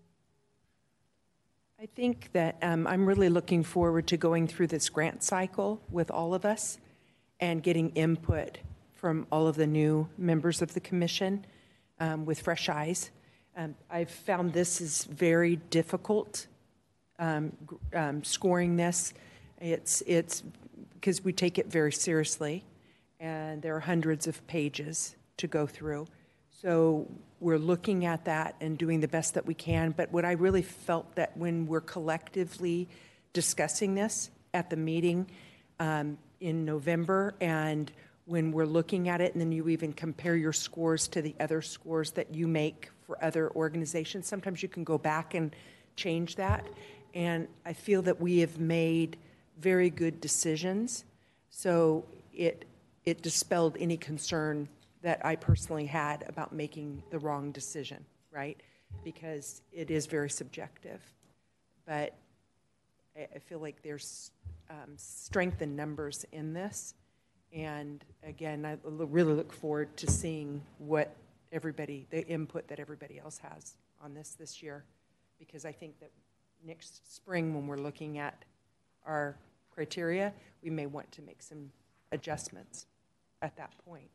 I think that I'm really looking forward to going through this grant cycle with all of us and getting input from all of the new members of the commission with fresh eyes. I've found this is very difficult, scoring this. It's because we take it very seriously, and there are hundreds of pages to go through. So we're looking at that and doing the best that we can. But what I really felt that when we're collectively discussing this at the meeting in November, and when we're looking at it, and then you even compare your scores to the other scores that you make for other organizations, sometimes you can go back and change that. And I feel that we have made very good decisions. So it dispelled any concern that I personally had about making the wrong decision, right? Because it is very subjective. But I feel like there's strength in numbers in this. And again, I really look forward to seeing what the input that everybody else has on this year. Because I think that next spring, when we're looking at our criteria, we may want to make some adjustments at that point.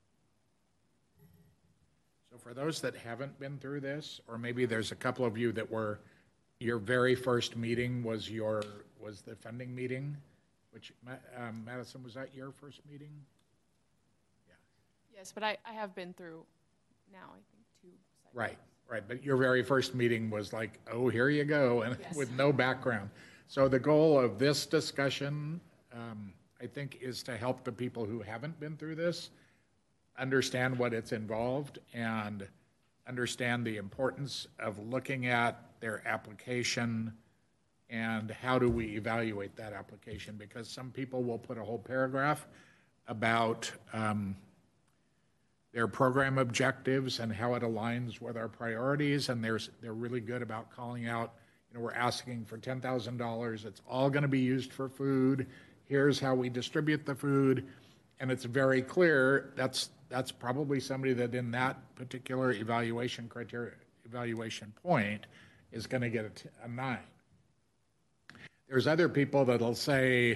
So for those that haven't been through this, or maybe there's a couple of you that were, your very first meeting was the funding meeting, which, Madison, was that your first meeting? Yeah. Yes, but I have been through now, I think, 2 cycles. Right. But your very first meeting was like, oh, here you go, and yes, with no background. So the goal of this discussion, I think, is to help the people who haven't been through this understand what it's involved and understand the importance of looking at their application and how do we evaluate that application, because some people will put a whole paragraph about their program objectives and how it aligns with our priorities, and they're really good about calling out, we're asking for $10,000. It's all going to be used for food. Here's how we distribute the food. And it's very clear that's probably somebody that in that particular evaluation point is going to get a 9. There's other people that'll say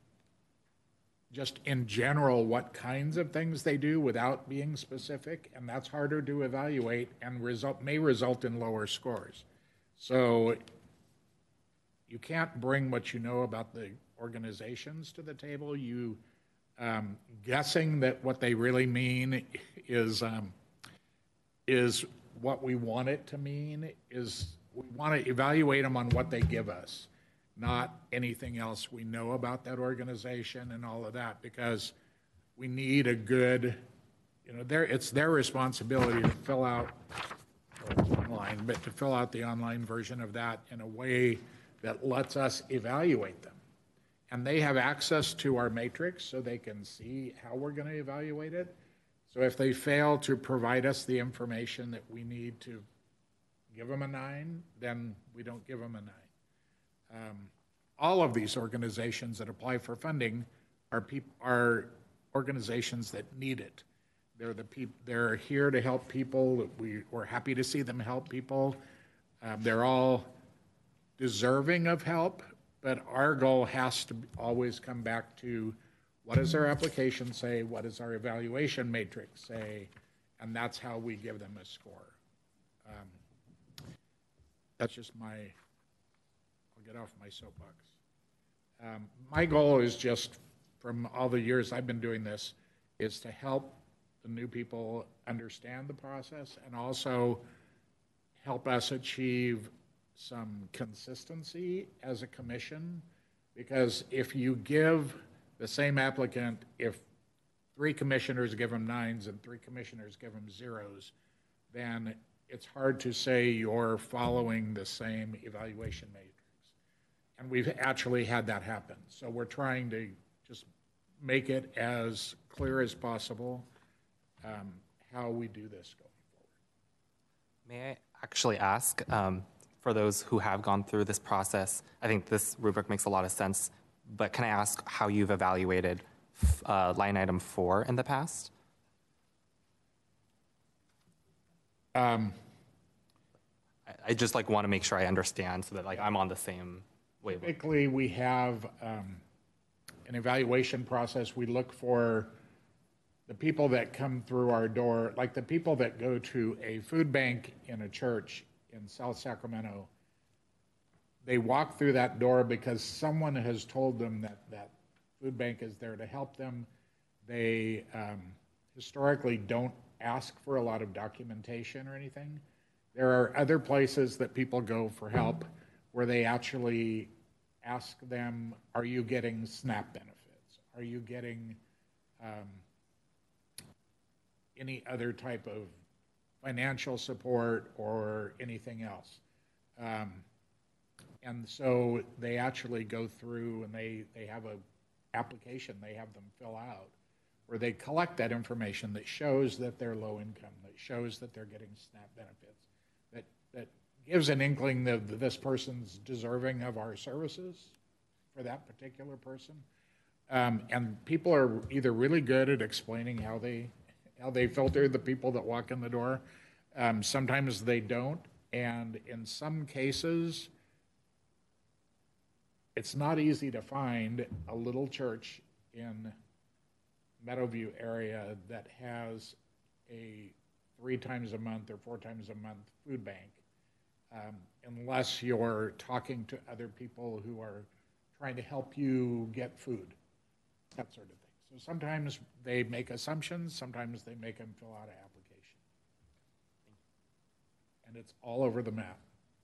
just in general what kinds of things they do without being specific, and that's harder to evaluate and may result in lower scores. So you can't bring what you know about the organizations to the table. Guessing that what they really mean is what we want it to mean, is we want to evaluate them on what they give us, not anything else we know about that organization and all of that, because we need a good, it's their responsibility to fill out, online, but to fill out the online version of that in a way that lets us evaluate them. And they have access to our matrix so they can see how we're going to evaluate it. So if they fail to provide us the information that we need to give them a 9, then we don't give them a 9. All of these organizations that apply for funding are organizations that need it. They're here to help people. We're happy to see them help people. They're all deserving of help, but our goal has to always come back to what does our application say, what does our evaluation matrix say, and that's how we give them a score. That's just I'll get off my soapbox. My goal is just, from all the years I've been doing this, is to help the new people understand the process and also help us achieve some consistency as a commission, because if you give the same applicant, if 3 commissioners give them 9s and 3 commissioners give them 0s, then it's hard to say you're following the same evaluation matrix. And we've actually had that happen. So we're trying to just make it as clear as possible how we do this going forward. May I actually ask, for those who have gone through this process, I think this rubric makes a lot of sense, but can I ask how you've evaluated line item 4 in the past? I just want to make sure I understand so that I'm on the same wavelength. Typically, we have an evaluation process. We look for the people that come through our door, like the people that go to a food bank in a church in South Sacramento. They walk through that door because someone has told them that food bank is there to help them. They historically don't ask for a lot of documentation or anything. There are other places that people go for help where they actually ask them, are you getting SNAP benefits? Are you getting any other type of financial support or anything else? And so they actually go through and they have an application they have them fill out where they collect that information that shows that they're low income, that shows that they're getting SNAP benefits, that gives an inkling that this person's deserving of our services for that particular person. And people are either really good at explaining how they filter the people that walk in the door. Sometimes they don't. And in some cases, it's not easy to find a little church in Meadowview area that has a 3 times a month or 4 times a month food bank, unless you're talking to other people who are trying to help you get food, that sort of thing. So sometimes they make assumptions, sometimes they make them fill out an application. And it's all over the map.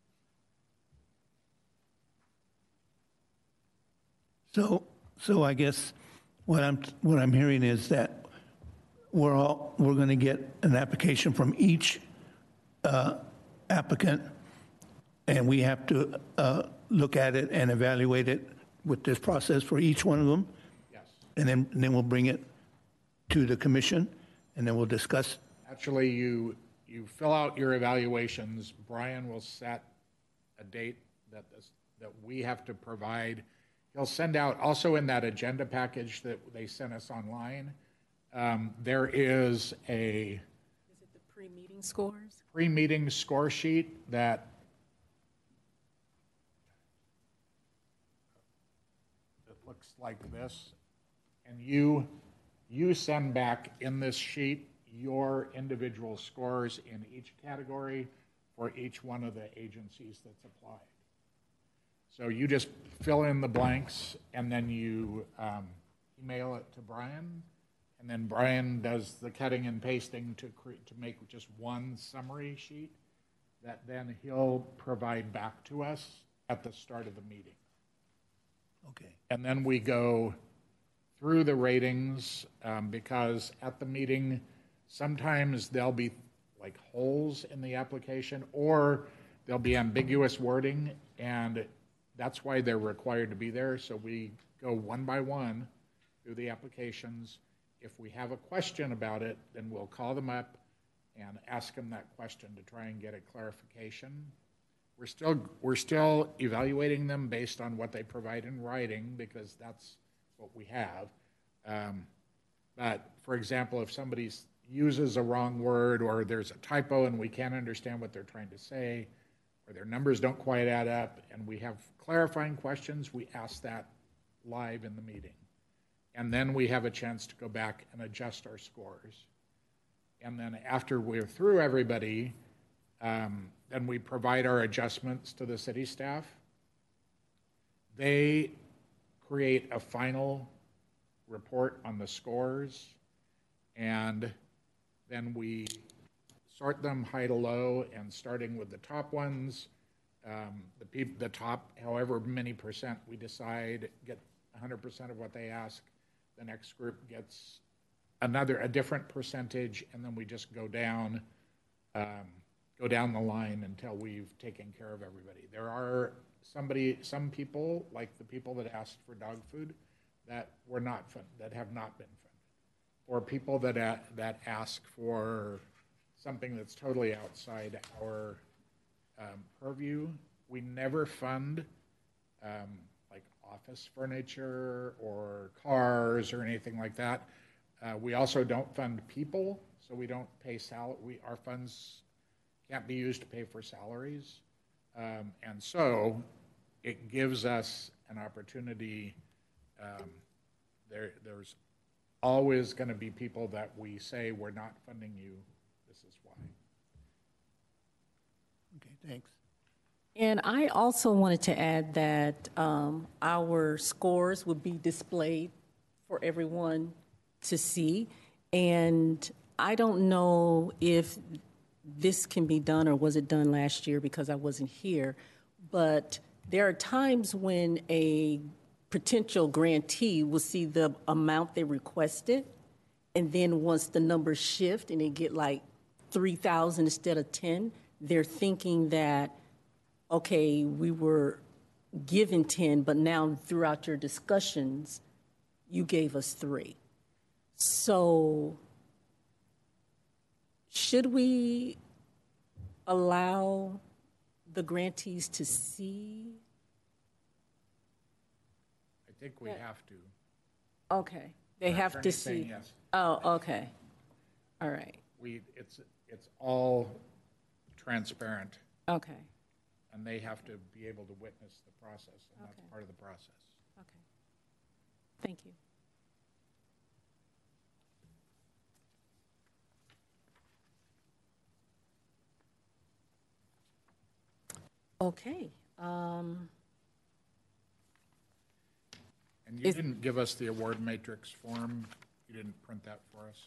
So I guess what I'm hearing is that we're going to get an application from each applicant, and we have to look at it and evaluate it with this process for each one of them. Yes. And then we'll bring it to the commission, and then we'll discuss. Actually, you fill out your evaluations. Brian will set a date that we have to provide. He'll send out, also in that agenda package that they sent us online, there is a Is it the pre-meeting scores? pre-meeting score sheet that looks like this, and you send back in this sheet your individual scores in each category for each one of the agencies that's applied. So you just fill in the blanks, and then you email it to Brian, and then Brian does the cutting and pasting to make just one summary sheet that then he'll provide back to us at the start of the meeting. Okay. And then we go through the ratings, because at the meeting, sometimes there'll be like holes in the application, or there'll be ambiguous wording, and that's why they're required to be there. So we go one by one through the applications. If we have a question about it, then we'll call them up and ask them that question to try and get a clarification. We're still evaluating them based on what they provide in writing, because that's what we have. But for example, if somebody uses a wrong word, or there's a typo and we can't understand what they're trying to say, or their numbers don't quite add up, and we have clarifying questions, we ask that live in the meeting. And then we have a chance to go back and adjust our scores. And then after we're through everybody, then we provide our adjustments to the city staff. They create a final report on the scores, and then we sort them high to low, and starting with the top ones, the top, however many percent we decide, get 100% of what they ask. The next group gets a different percentage, and then we just go down the line until we've taken care of everybody. There are some people, like the people that asked for dog food, that were not funded, that have not been funded, or people that ask for something that's totally outside our purview. We never fund like office furniture or cars or anything like that. We also don't fund people, so we don't pay our funds can't be used to pay for salaries. And so it gives us an opportunity. There's always going to be people that we say, we're not funding you, this is why. Okay, thanks. And I also wanted to add that our scores would be displayed for everyone to see. And I don't know if this can be done, or was it done last year because I wasn't here, but there are times when a potential grantee will see the amount they requested, and then once the numbers shift and they get like 3,000 instead of 10, they're thinking that, okay, we were given 10, but now throughout your discussions, you gave us 3. So should we allow the grantees to see? I think we have to. Okay, they Our have to attorney's saying see. yes. Oh, okay. All right. It's all transparent, Okay. and they have to be able to witness the process, and that's Okay. part of the process. Okay. Thank you. Okay. And you didn't give us the award matrix form. You didn't print that for us.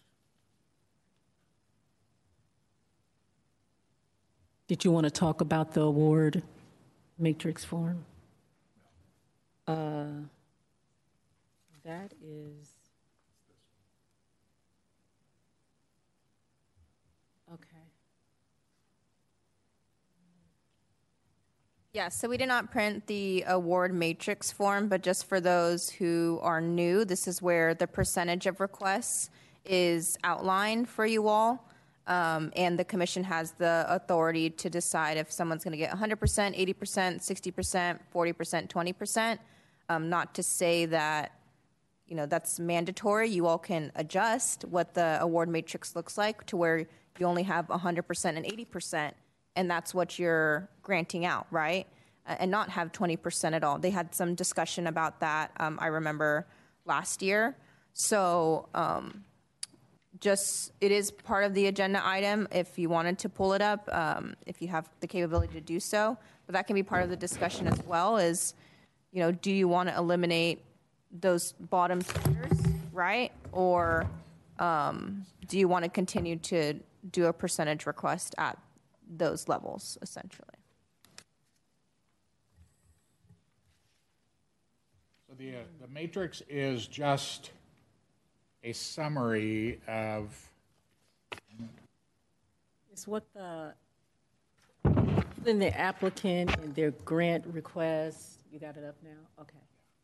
Did you want to talk about the award matrix form? That is. Okay. Yeah, so we did not print the award matrix form, but just for those who are new, this is where the percentage of requests is outlined for you all. And the commission has the authority to decide if someone's going to get 100%, 80%, 60%, 40%, 20%. Not to say that, that's mandatory. You all can adjust what the award matrix looks like to where you only have 100% and 80%, and that's what you're granting out, right? And not have 20% at all. They had some discussion about that, I remember last year. So it is part of the agenda item if you wanted to pull it up, if you have the capability to do so. But that can be part of the discussion as well is, do you want to eliminate those bottom tiers, right? Or do you want to continue to do a percentage request at those levels, essentially? So the matrix is just a summary of. It's what then the applicant and their grant request. You got it up now? Okay.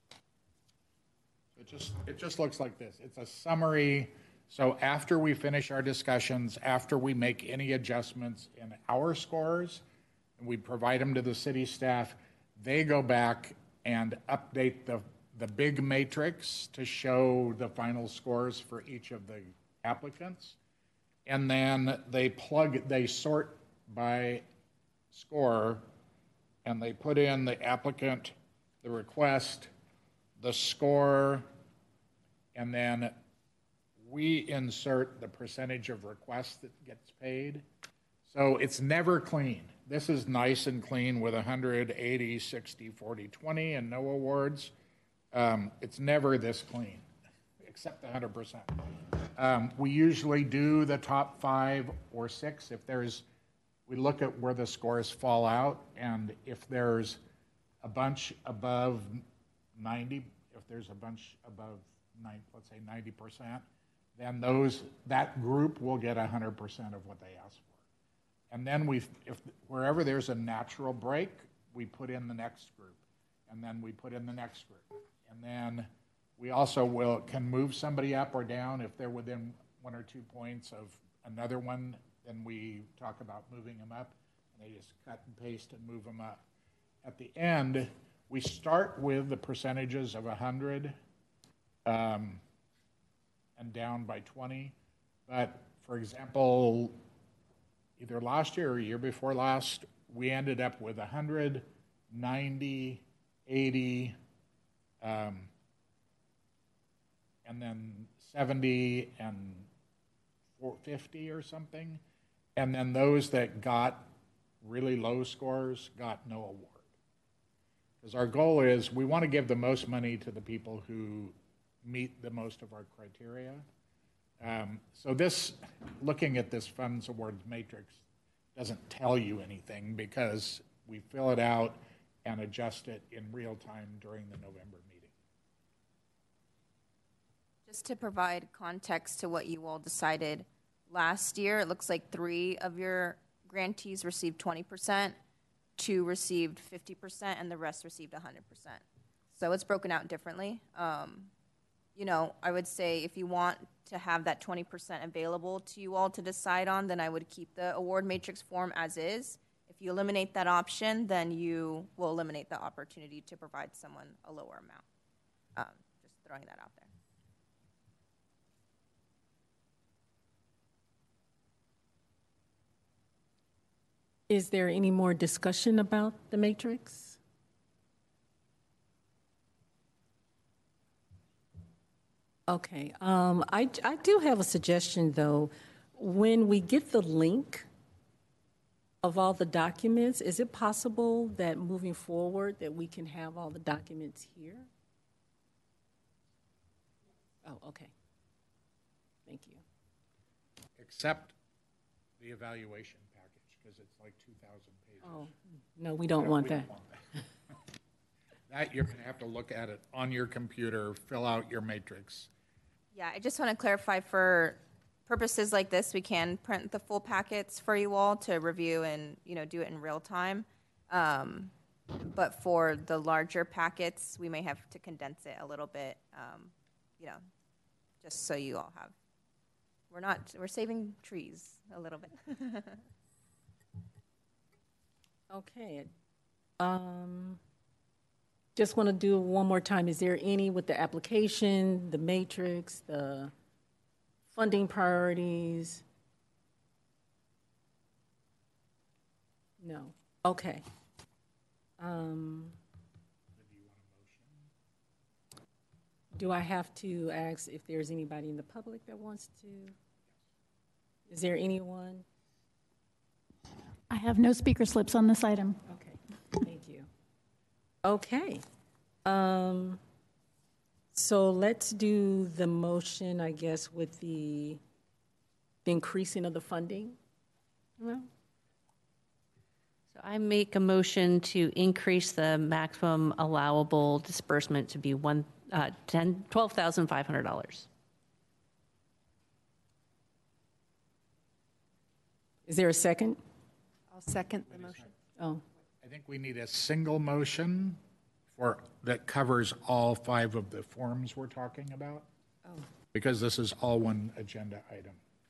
It just looks like this. It's a summary. So after we finish our discussions, after we make any adjustments in our scores, and we provide them to the city staff, they go back and update the big matrix to show the final scores for each of the applicants. And then they sort by score, and they put in the applicant, the request, the score, and then we insert the percentage of requests that gets paid. So it's never clean. This is nice and clean with 100, 80, 60, 40, 20, and no awards. It's never this clean, except the 100%. We usually do the top 5 or 6 we look at where the scores fall out, and if there's a bunch above 90, if there's a bunch above, let's say 90%, then that group will get 100% of what they asked for. And then if wherever there's a natural break, we put in the next group, and then we put in the next group. And then we also can move somebody up or down if they're within 1 or 2 points of another one. Then we talk about moving them up, and they just cut and paste and move them up. At the end, we start with the percentages of 100 and down by 20. But for example, either last year or year before last, we ended up with 100, 90, 80, and then 70 and 450 or something. And then those that got really low scores got no award. Because our goal is we want to give the most money to the people who meet the most of our criteria. So looking at this funds awards matrix doesn't tell you anything because we fill it out and adjust it in real time during the November meeting. Just to provide context to what you all decided last year, it looks like 3 of your grantees received 20%, 2 received 50%, and the rest received 100%. So it's broken out differently. I would say if you want to have that 20% available to you all to decide on, then I would keep the award matrix form as is. If you eliminate that option, then you will eliminate the opportunity to provide someone a lower amount. Just throwing that out there. Is there any more discussion about the matrix? Okay, I do have a suggestion though. When we get the link of all the documents, is it possible that moving forward that we can have all the documents here? Oh, okay. Thank you. Except the evaluation package, because it's like 2,000 pages. Oh, no, we don't want that. Don't want that. That you're going to have to look at it on your computer, fill out your matrix. Yeah, I just want to clarify for purposes like this, we can print the full packets for you all to review and, do it in real time. But for the larger packets, we may have to condense it a little bit, just so you all have We're saving trees a little bit. Okay. Just want to do it one more time. Is there any with the application, the matrix, the funding priorities? No. Okay. Do I have to ask if there's anybody in the public that wants to? Is there anyone? I have no speaker slips on this item. Okay, thank you. Okay. So let's do the motion, I guess, with the increasing of the funding. Well, So I make a motion to increase the maximum allowable disbursement to be $12,500. is there a second? I'll second the motion. Oh, I think we need a single motion that covers all 5 of the forms we're talking about. Because this is all one agenda item.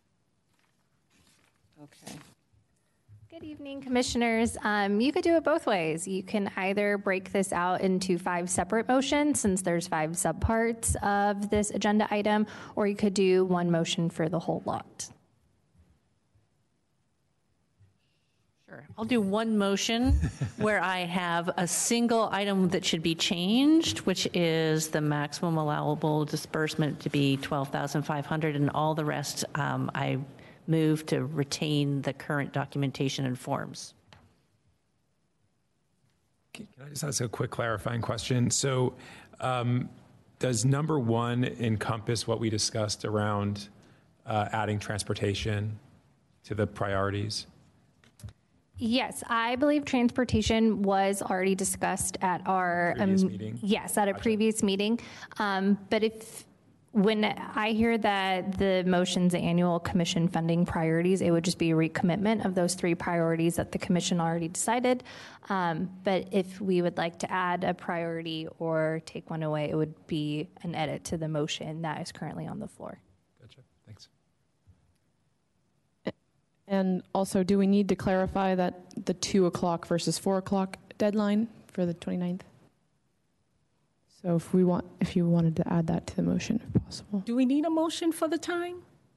okay. Good evening, commissioners. You could do it both ways. You can either break this out into 5 separate motions, since there's 5 subparts of this agenda item, or you could do one motion for the whole lot. Sure. I'll do one motion where I have a single item that should be changed, which is the maximum allowable disbursement to be $12,500, and all the rest I move to retain the current documentation and forms. Can I just ask a quick clarifying question? So does number 1 encompass what we discussed around adding transportation to the priorities? Yes, I believe transportation was already discussed at our Previous meeting? Yes, at a previous meeting. But when I hear that the motion's annual commission funding priorities, it would just be a recommitment of those 3 priorities that the commission already decided. But if we would like to add a priority or take one away, it would be an edit to the motion that is currently on the floor. Gotcha. Thanks. And also, do we need to clarify that the 2 o'clock versus 4 o'clock deadline for the 29th? So if you wanted to add that to the motion, if possible. Do we need a motion for the time?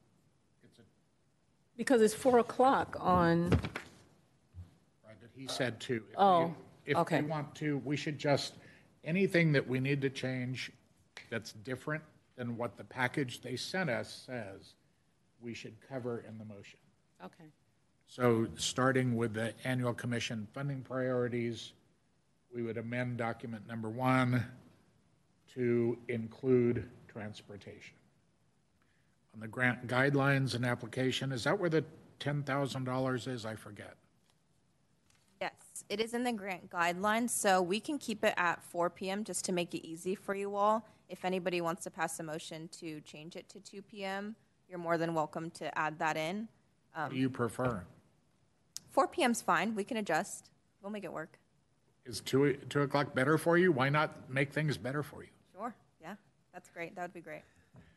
Because it's 4 o'clock on, Right, but he said 2. If okay. we want to, we should just, anything that we need to change that's different than what the package they sent us says, we should cover in the motion. okay. So starting with the annual commission funding priorities, we would amend document number 1 to include transportation. On the grant guidelines and application, is that where the $10,000 is? I forget. Yes, it is in the grant guidelines, so we can keep it at 4 p.m. just to make it easy for you all. If anybody wants to pass a motion to change it to 2 p.m., you're more than welcome to add that in. What do you prefer? 4 p.m. is fine. We can adjust. We'll make it work. Is 2 o'clock better for you? Why not make things better for you? Sure. Yeah, that's great. That would be great.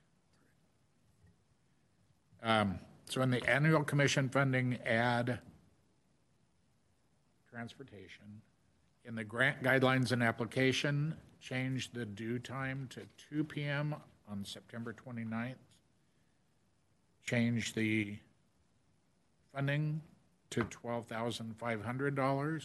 So in the annual commission funding, add transportation. In the grant guidelines and application, change the due time to 2 p.m. on September 29th. Change the funding to $12,500.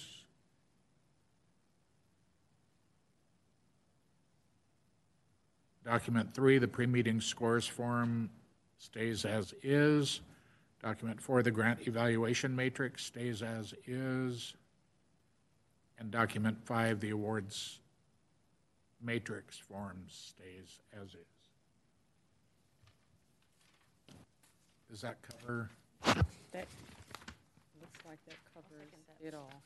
Document 3, the pre-meeting scores form stays as is. Document 4, the grant evaluation matrix stays as is. And document 5, the awards matrix forms stays as is. Does that cover? That looks like that covers it all.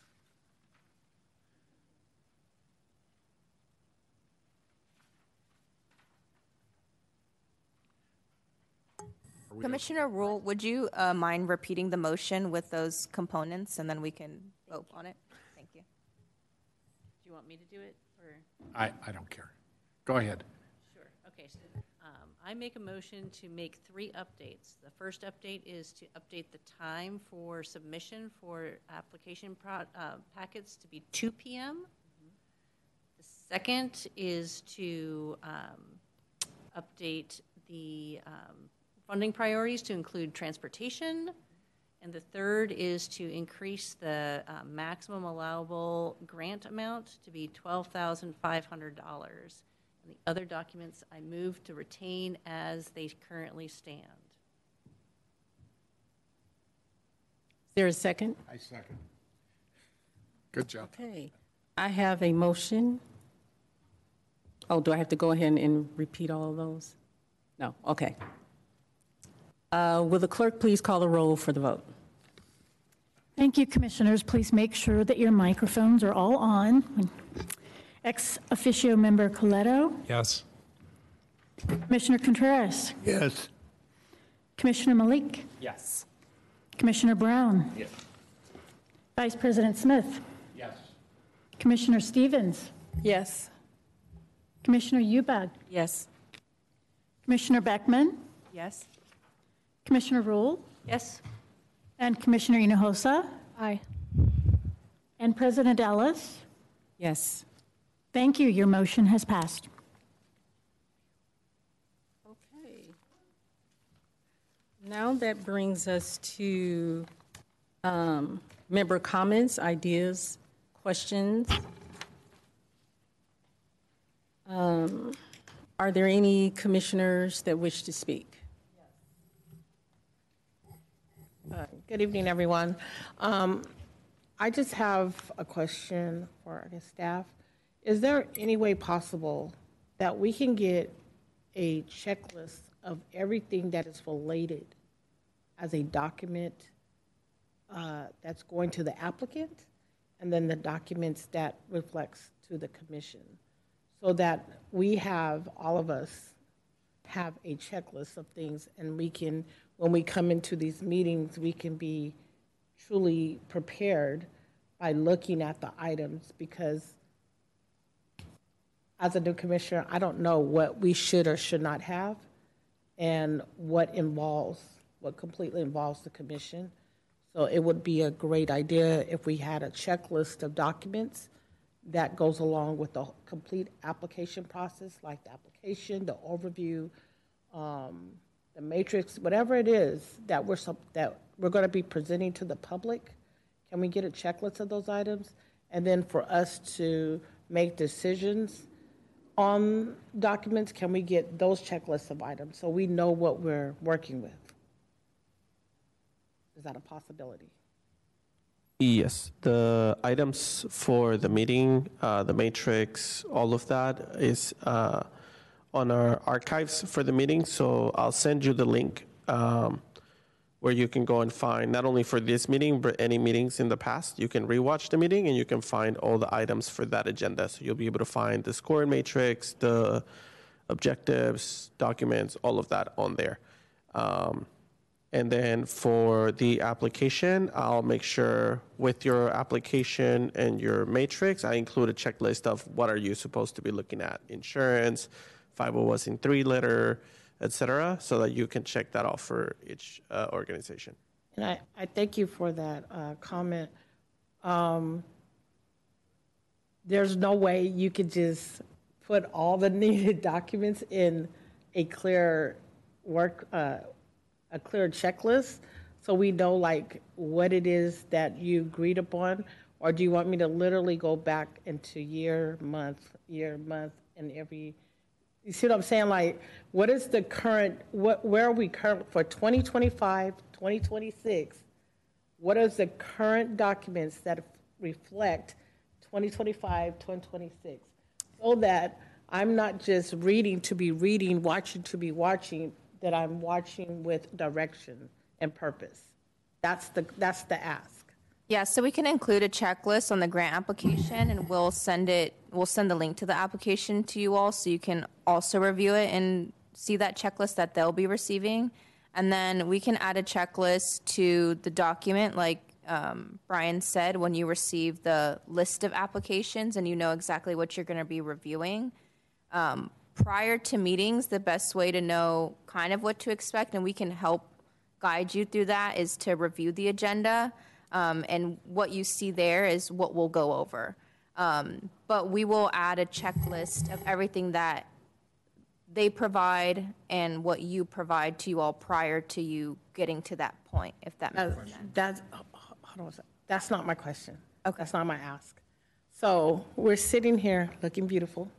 Commissioner Rule, would you mind repeating the motion with those components, and then we can vote on it? Thank you. Do you want me to do it, or? I don't care. Go ahead. Sure. Okay. So I make a motion to make 3 updates. The first update is to update the time for submission for application packets to be 2 p.m. The second is to update the funding priorities to include transportation. And the third is to increase the maximum allowable grant amount to be $12,500. And the other documents I move to retain as they currently stand. Is there a second? I second. Good job. Okay. I have a motion. Oh, do I have to go ahead and repeat all of those? No, okay. Will the clerk please call the roll for the vote? Thank you, Commissioners. Please make sure that your microphones are all on. Ex officio member Coletto. Yes. Commissioner Contreras. Yes. Commissioner Malik. Yes. Commissioner Brown. Yes. Vice President Smith. Yes. Commissioner Stevens. Yes. Commissioner Ubag. Yes. Commissioner Beckman. Yes. Commissioner Rule. Yes? And Commissioner Hinojosa. Aye. And President Ellis. Yes. Thank you. Your motion has passed. Okay. Now that brings us to member comments, ideas, questions. Are there any commissioners that wish to speak? Good evening, everyone. I just have a question for, I guess, staff. Is there any way possible that we can get a checklist of everything that is related as a document that's going to the applicant, and then the documents that reflects to the commission, so that we have, all of us, have a checklist of things, and we can, when we come into these meetings, we can be truly prepared by looking at the items, because as a new commissioner, I don't know what we should or should not have and what completely involves the commission. So it would be a great idea if we had a checklist of documents that goes along with the complete application process, like the application, the overview, the matrix, whatever it is that we're going to be presenting to the public. Can we get a checklist of those items? And then for us to make decisions on documents, can we get those checklists of items so we know what we're working with? Is that a possibility? Yes, the items for the meeting, the matrix, all of that is on our archives for the meeting. So I'll send you the link where you can go and find, not only for this meeting, but any meetings in the past. You can rewatch the meeting and you can find all the items for that agenda. So you'll be able to find the scoring matrix, the objectives, documents, all of that on there. And then for the application, I'll make sure with your application and your matrix, I include a checklist of what are you supposed to be looking at: insurance, 501c3 letter, et cetera, so that you can check that off for each organization. And I thank you for that comment. There's no way you could just put all the needed documents in a clear checklist, so we know like what it is that you agreed upon? Or do you want me to literally go back into year, month, and every, you see what I'm saying? Like, what is the current, where are we current for 2025, 2026? What is the current documents that reflect 2025, 2026? So that I'm not just reading to be reading, watching to be watching, that I'm watching with direction and purpose. That's the ask. Yeah, so we can include a checklist on the grant application, and we'll send the link to the application to you all, so you can also review it and see that checklist that they'll be receiving. And then we can add a checklist to the document, like Brian said, when you receive the list of applications and you know exactly what you're going to be reviewing. prior to meetings, the best way to know kind of what to expect, and we can help guide you through that, is to review the agenda. And what you see there is what we'll go over. But we will add a checklist of everything that they provide and what you provide to you all prior to you getting to that point, if that makes sense. Hold on a second. That's not my question. Okay. That's not my ask. So we're sitting here looking beautiful.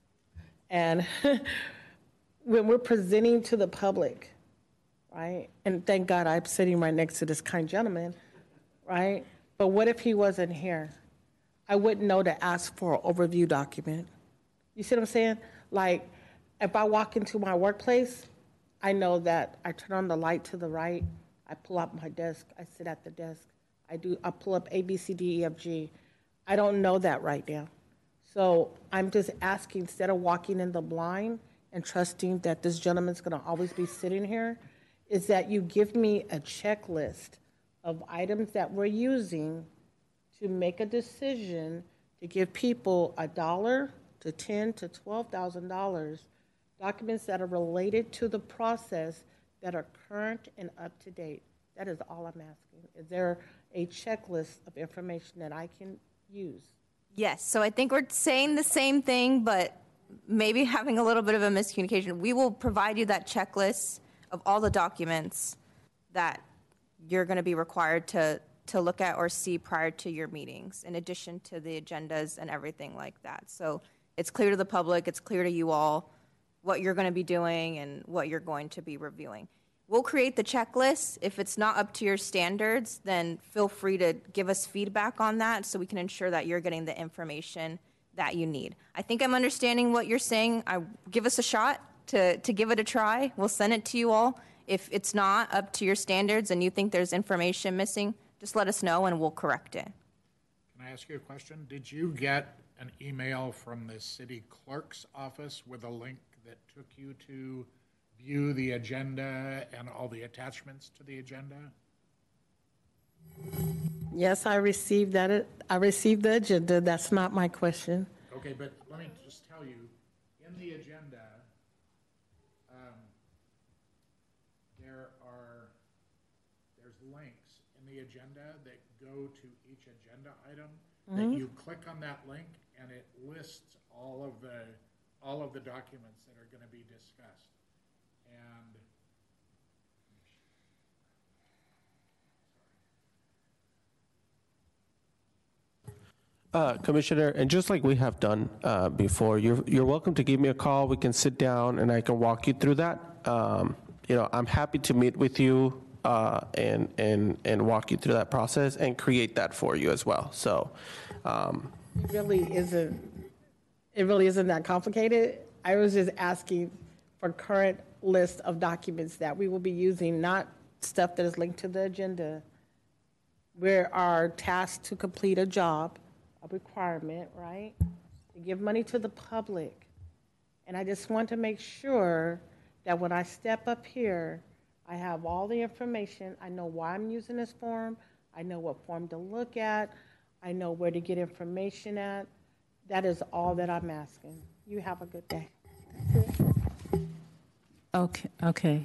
And when we're presenting to the public, right? And thank God I'm sitting right next to this kind gentleman, right? But what if he wasn't here? I wouldn't know to ask for an overview document. You see what I'm saying? Like, if I walk into my workplace, I know that I turn on the light to the right, I pull out my desk, I sit at the desk, I pull up A, B, C, D, E, F, G. I don't know that right now. So I'm just asking, instead of walking in the blind and trusting that this gentleman's gonna always be sitting here, is that you give me a checklist of items that we're using to make a decision to give people $1 to $10,000 to $12,000, documents that are related to the process that are current and up to date. That is all I'm asking. Is there a checklist of information that I can use? Yes, so I think we're saying the same thing, but maybe having a little bit of a miscommunication. We will provide you that checklist of all the documents that you're going to be required to look at or see prior to your meetings, in addition to the agendas and everything like that. So it's clear to the public, it's clear to you all what you're going to be doing and what you're going to be reviewing. We'll create the checklist. If it's not up to your standards, then feel free to give us feedback on that so we can ensure that you're getting the information that you need. I think I'm understanding what you're saying. Give us a shot to give it a try. We'll send it to you all. If it's not up to your standards and you think there's information missing, just let us know and we'll correct it. Can I ask you a question? Did you get an email from the city clerk's office with a link that took you to view the agenda and all the attachments to the agenda? Yes, I received that. I received the agenda. That's not my question. Okay, but let me just tell you, in the agenda, there's links in the agenda that go to each agenda item. That you click on that link and it lists all of the documents that are going to be discussed. And Commissioner, and just like we have done before, you're welcome to give me a call. We can sit down and I can walk you through that. I'm happy to meet with you and walk you through that process and create that for you as well. So It really isn't that complicated. I was just asking for current list of documents that we will be using, not stuff that is linked to the agenda. We are tasked to complete a job, a requirement, right? To give money to the public. And I just want to make sure that when I step up here, I have all the information. I know why I'm using this form. I know what form to look at. I know where to get information at. That is all that I'm asking. You have a good day. Okay.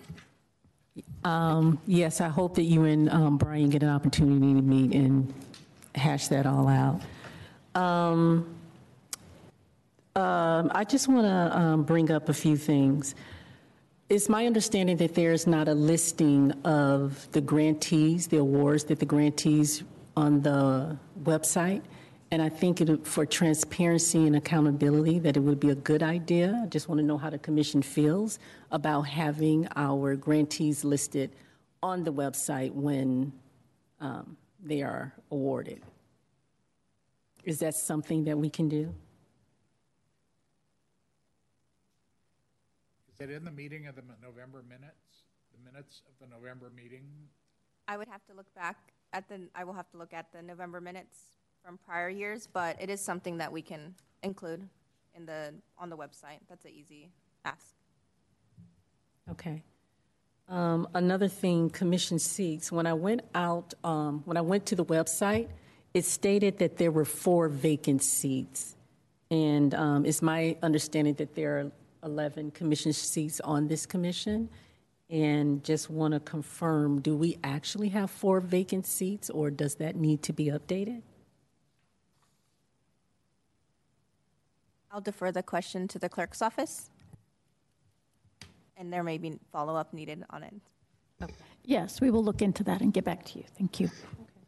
Yes, I hope that you and Brian get an opportunity to meet and hash that all out. I just want to bring up a few things. It's my understanding that there's not a listing of the grantees, the awards that the grantees on the website. And I think for transparency and accountability, that it would be a good idea. I just want to know how the commission feels about having our grantees listed on the website when they are awarded. Is that something that we can do? Is it in the meeting of the November minutes? The minutes of the November meeting? I would have to look back I will have to look at the November minutes from prior years, but it is something that we can include on the website. That's an easy ask. Okay. Another thing, commission seats. When I went to the website, it stated that there were 4 vacant seats. And it's my understanding that there are 11 commission seats on this commission. And just want to confirm, do we actually have 4 vacant seats, or does that need to be updated? I'll defer the question to the clerk's office. And there may be follow-up needed on it. Yes, we will look into that and get back to you. Thank you.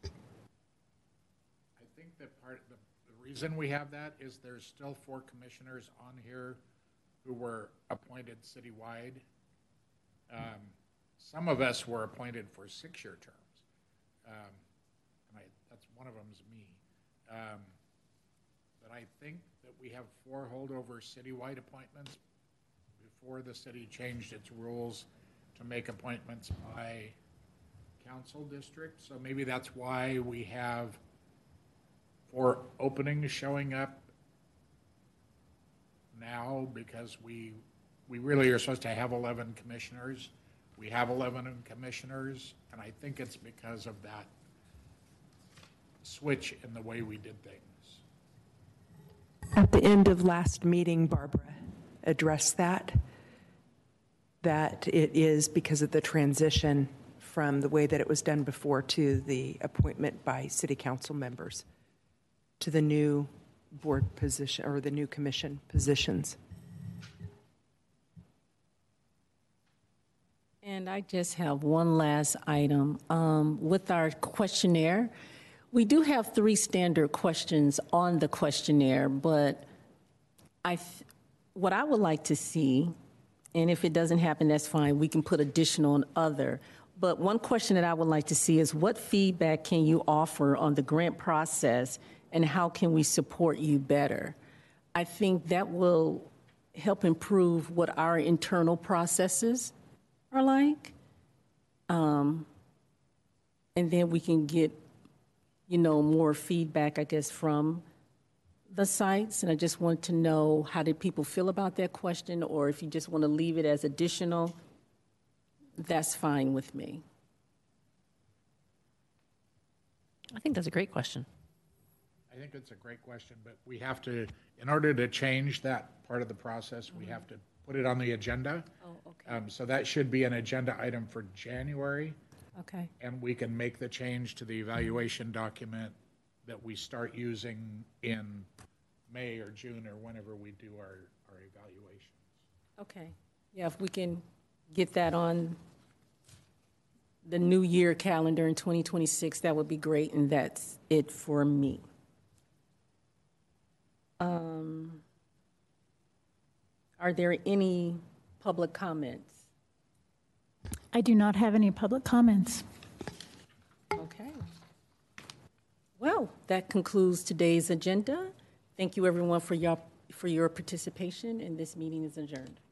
I think that the reason we have that is there's still 4 commissioners on here who were appointed citywide. Some of us were appointed for 6-year terms. That's one of them is me. But I think that we have 4 holdover citywide appointments before the city changed its rules to make appointments by council district. So maybe that's why we have 4 openings showing up now, because we really are supposed to have 11 commissioners. We have 11 commissioners, and I think it's because of that switch in the way we did things. At the end of last meeting, Barbara addressed that it is because of the transition from the way that it was done before to the appointment by city council members to the new board position or the new commission positions. And I just have one last item. With our questionnaire, we do have 3 standard questions on the questionnaire, but what I would like to see, and if it doesn't happen, that's fine, we can put additional and other. But one question that I would like to see is, what feedback can you offer on the grant process, and how can we support you better? I think that will help improve what our internal processes are like. And then we can get, more feedback, I guess, from the sites. And I just want to know, how did people feel about that question? Or if you just want to leave it as additional, that's fine with me. I think that's a great question. I think it's a great question, but we have to, in order to change that part of the process, we have to put it on the agenda. Oh, okay. So that should be an agenda item for January. Okay. And we can make the change to the evaluation document that we start using in May or June or whenever we do our evaluations. Okay. Yeah, if we can get that on the new year calendar in 2026, that would be great, and that's it for me. Are there any public comments? I do not have any public comments. Okay. Well, that concludes today's agenda. Thank you, everyone, for your participation, and this meeting is adjourned.